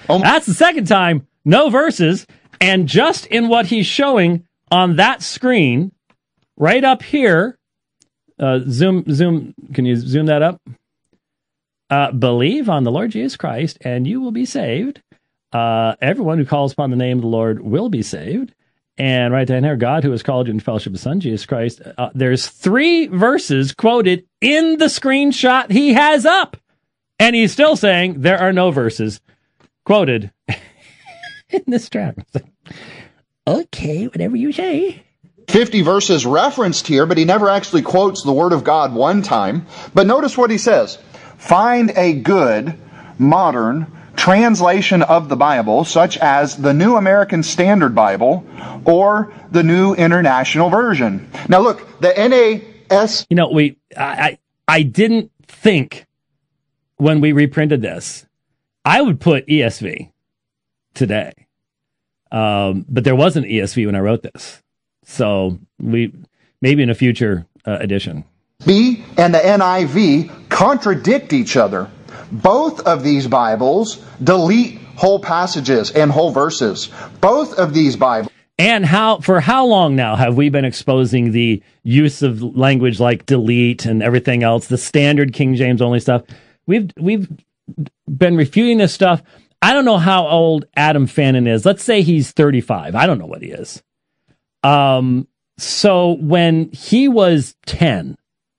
That's the second time, no verses. And just in what he's showing on that screen, right up here, zoom, can you zoom that up? Believe on the Lord Jesus Christ, and you will be saved. Everyone who calls upon the name of the Lord will be saved. And right down here, God who has called you in fellowship with His Son, Jesus Christ. There's 3 verses quoted in the screenshot he has up. And he's still saying there are no verses quoted in this track. Okay, whatever you say. 50 verses referenced here, but he never actually quotes the Word of God one time. But notice what he says. Find a good, modern translation of the Bible, such as the New American Standard Bible or the New International Version. Now look, the NAS... You know, I didn't think when we reprinted this, I would put ESV today. But there wasn't ESV when I wrote this. So maybe in a future edition. B and the NIV contradict each other. Both of these Bibles delete whole passages and whole verses. Both of these Bibles. And for how long now have we been exposing the use of language like delete and everything else, the standard King James only stuff? We've been refuting this stuff. I don't know how old Adam Fannin is. Let's say he's 35. I don't know what he is. So when he was 10,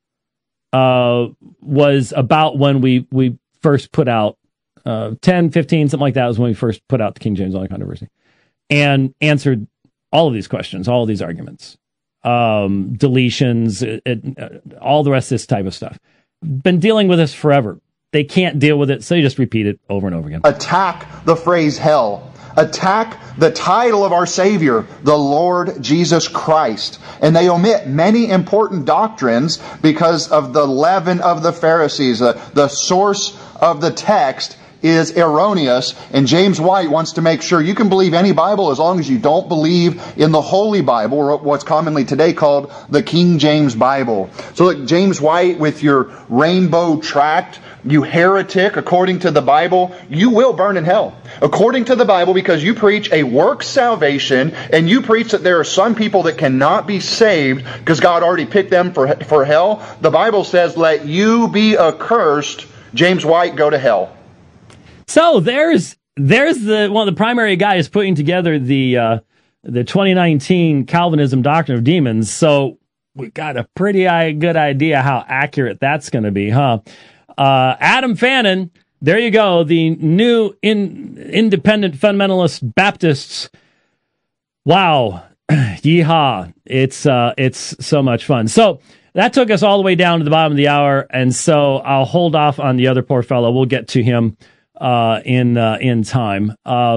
was about when we first put out, 10, 15, something like that was when we first put out the King James Only Controversy and answered all of these questions, all of these arguments, deletions, all the rest of this type of stuff. Been dealing with this forever. They can't deal with it, so you just repeat it over and over again. Attack the phrase hell. Attack the title of our Savior, the Lord Jesus Christ. And they omit many important doctrines because of the leaven of the Pharisees. The source of the text is erroneous, and James White wants to make sure you can believe any Bible as long as you don't believe in the Holy Bible, or what's commonly today called the King James Bible. So look, James White, with your rainbow tract, you heretic, according to the Bible, you will burn in hell. According to the Bible, because you preach a work salvation, and you preach that there are some people that cannot be saved because God already picked them for hell. The Bible says, let you be accursed. James White, go to hell. So there's one of the primary guys putting together the 2019 Calvinism Doctrine of Demons. So we got a pretty good idea how accurate that's going to be, huh? Adam Fannin, there you go. The new independent fundamentalist Baptists. Wow. Yeehaw. It's so much fun. So that took us all the way down to the bottom of the hour. And so I'll hold off on the other poor fellow. We'll get to him in time.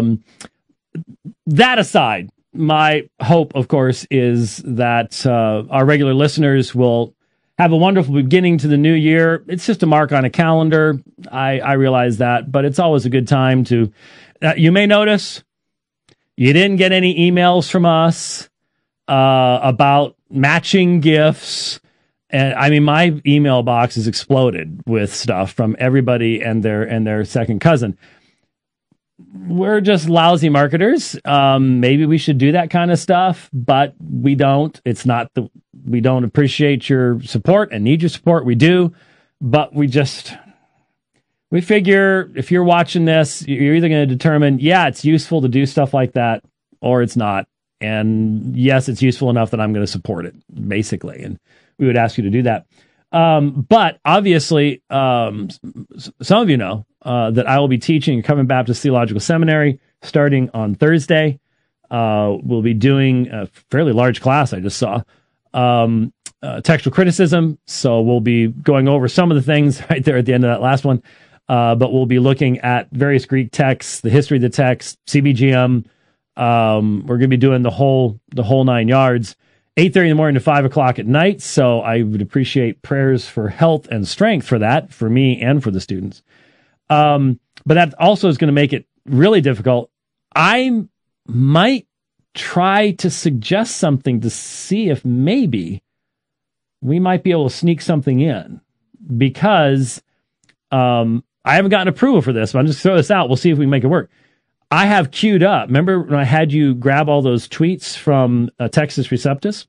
That aside, my hope, of course, is that our regular listeners will have a wonderful beginning to the new year. It's just a mark on a calendar. I realize that, but it's always a good time to... you may notice you didn't get any emails from us about matching gifts. And I mean, my email box is exploded with stuff from everybody and their second cousin. We're just lousy marketers. Maybe we should do that kind of stuff, but we don't. We don't appreciate your support and need your support. We do, but we figure if you're watching this, you're either going to determine, yeah, it's useful to do stuff like that, or it's not. And yes, it's useful enough that I'm going to support it, basically. And we would ask you to do that. But obviously, some of you know that I will be teaching at Covenant Baptist Theological Seminary starting on Thursday. We'll be doing a fairly large class, I just saw, textual criticism. So we'll be going over some of the things right there at the end of that last one. But we'll be looking at various Greek texts, the history of the text, CBGM. We're going to be doing the whole 9 yards. 8:30 in the morning to 5 o'clock at night. So I would appreciate prayers for health and strength for that, for me and for the students. But that also is going to make it really difficult. I might try to suggest something to see if maybe we might be able to sneak something in, because I haven't gotten approval for this, but I'm just throwing this out. We'll see if we can make it work. I have queued up. Remember when I had you grab all those tweets from Textus Receptus?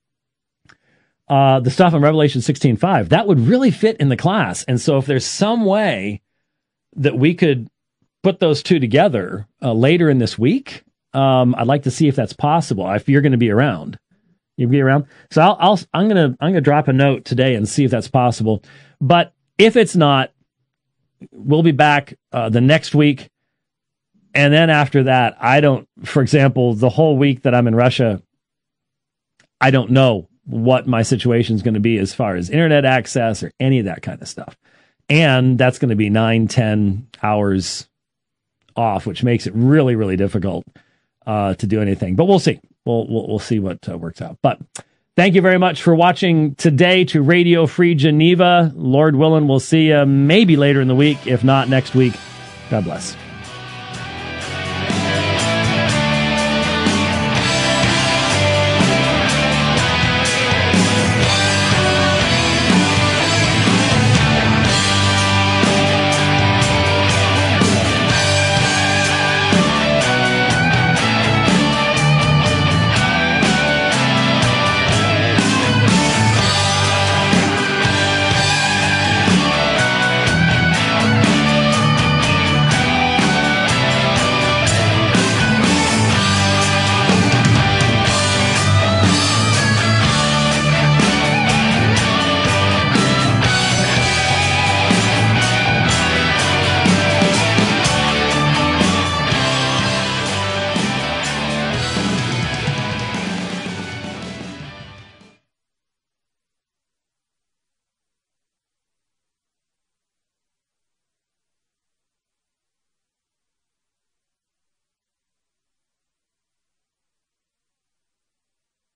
The stuff on Revelation 16:5, that would really fit in the class. And so if there's some way that we could put those two together later in this week, I'd like to see if that's possible. If you're going to be around, you'll be around. So I'm gonna drop a note today and see if that's possible. But if it's not, we'll be back the next week. And then after that, for example, the whole week that I'm in Russia, I don't know what my situation is going to be as far as internet access or any of that kind of stuff. And that's going to be 9-10 hours off, which makes it really, really difficult to do anything. But we'll see. We'll see what works out. But thank you very much for watching today to Radio Free Geneva. Lord willing, we'll see you maybe later in the week. If not, next week. God bless.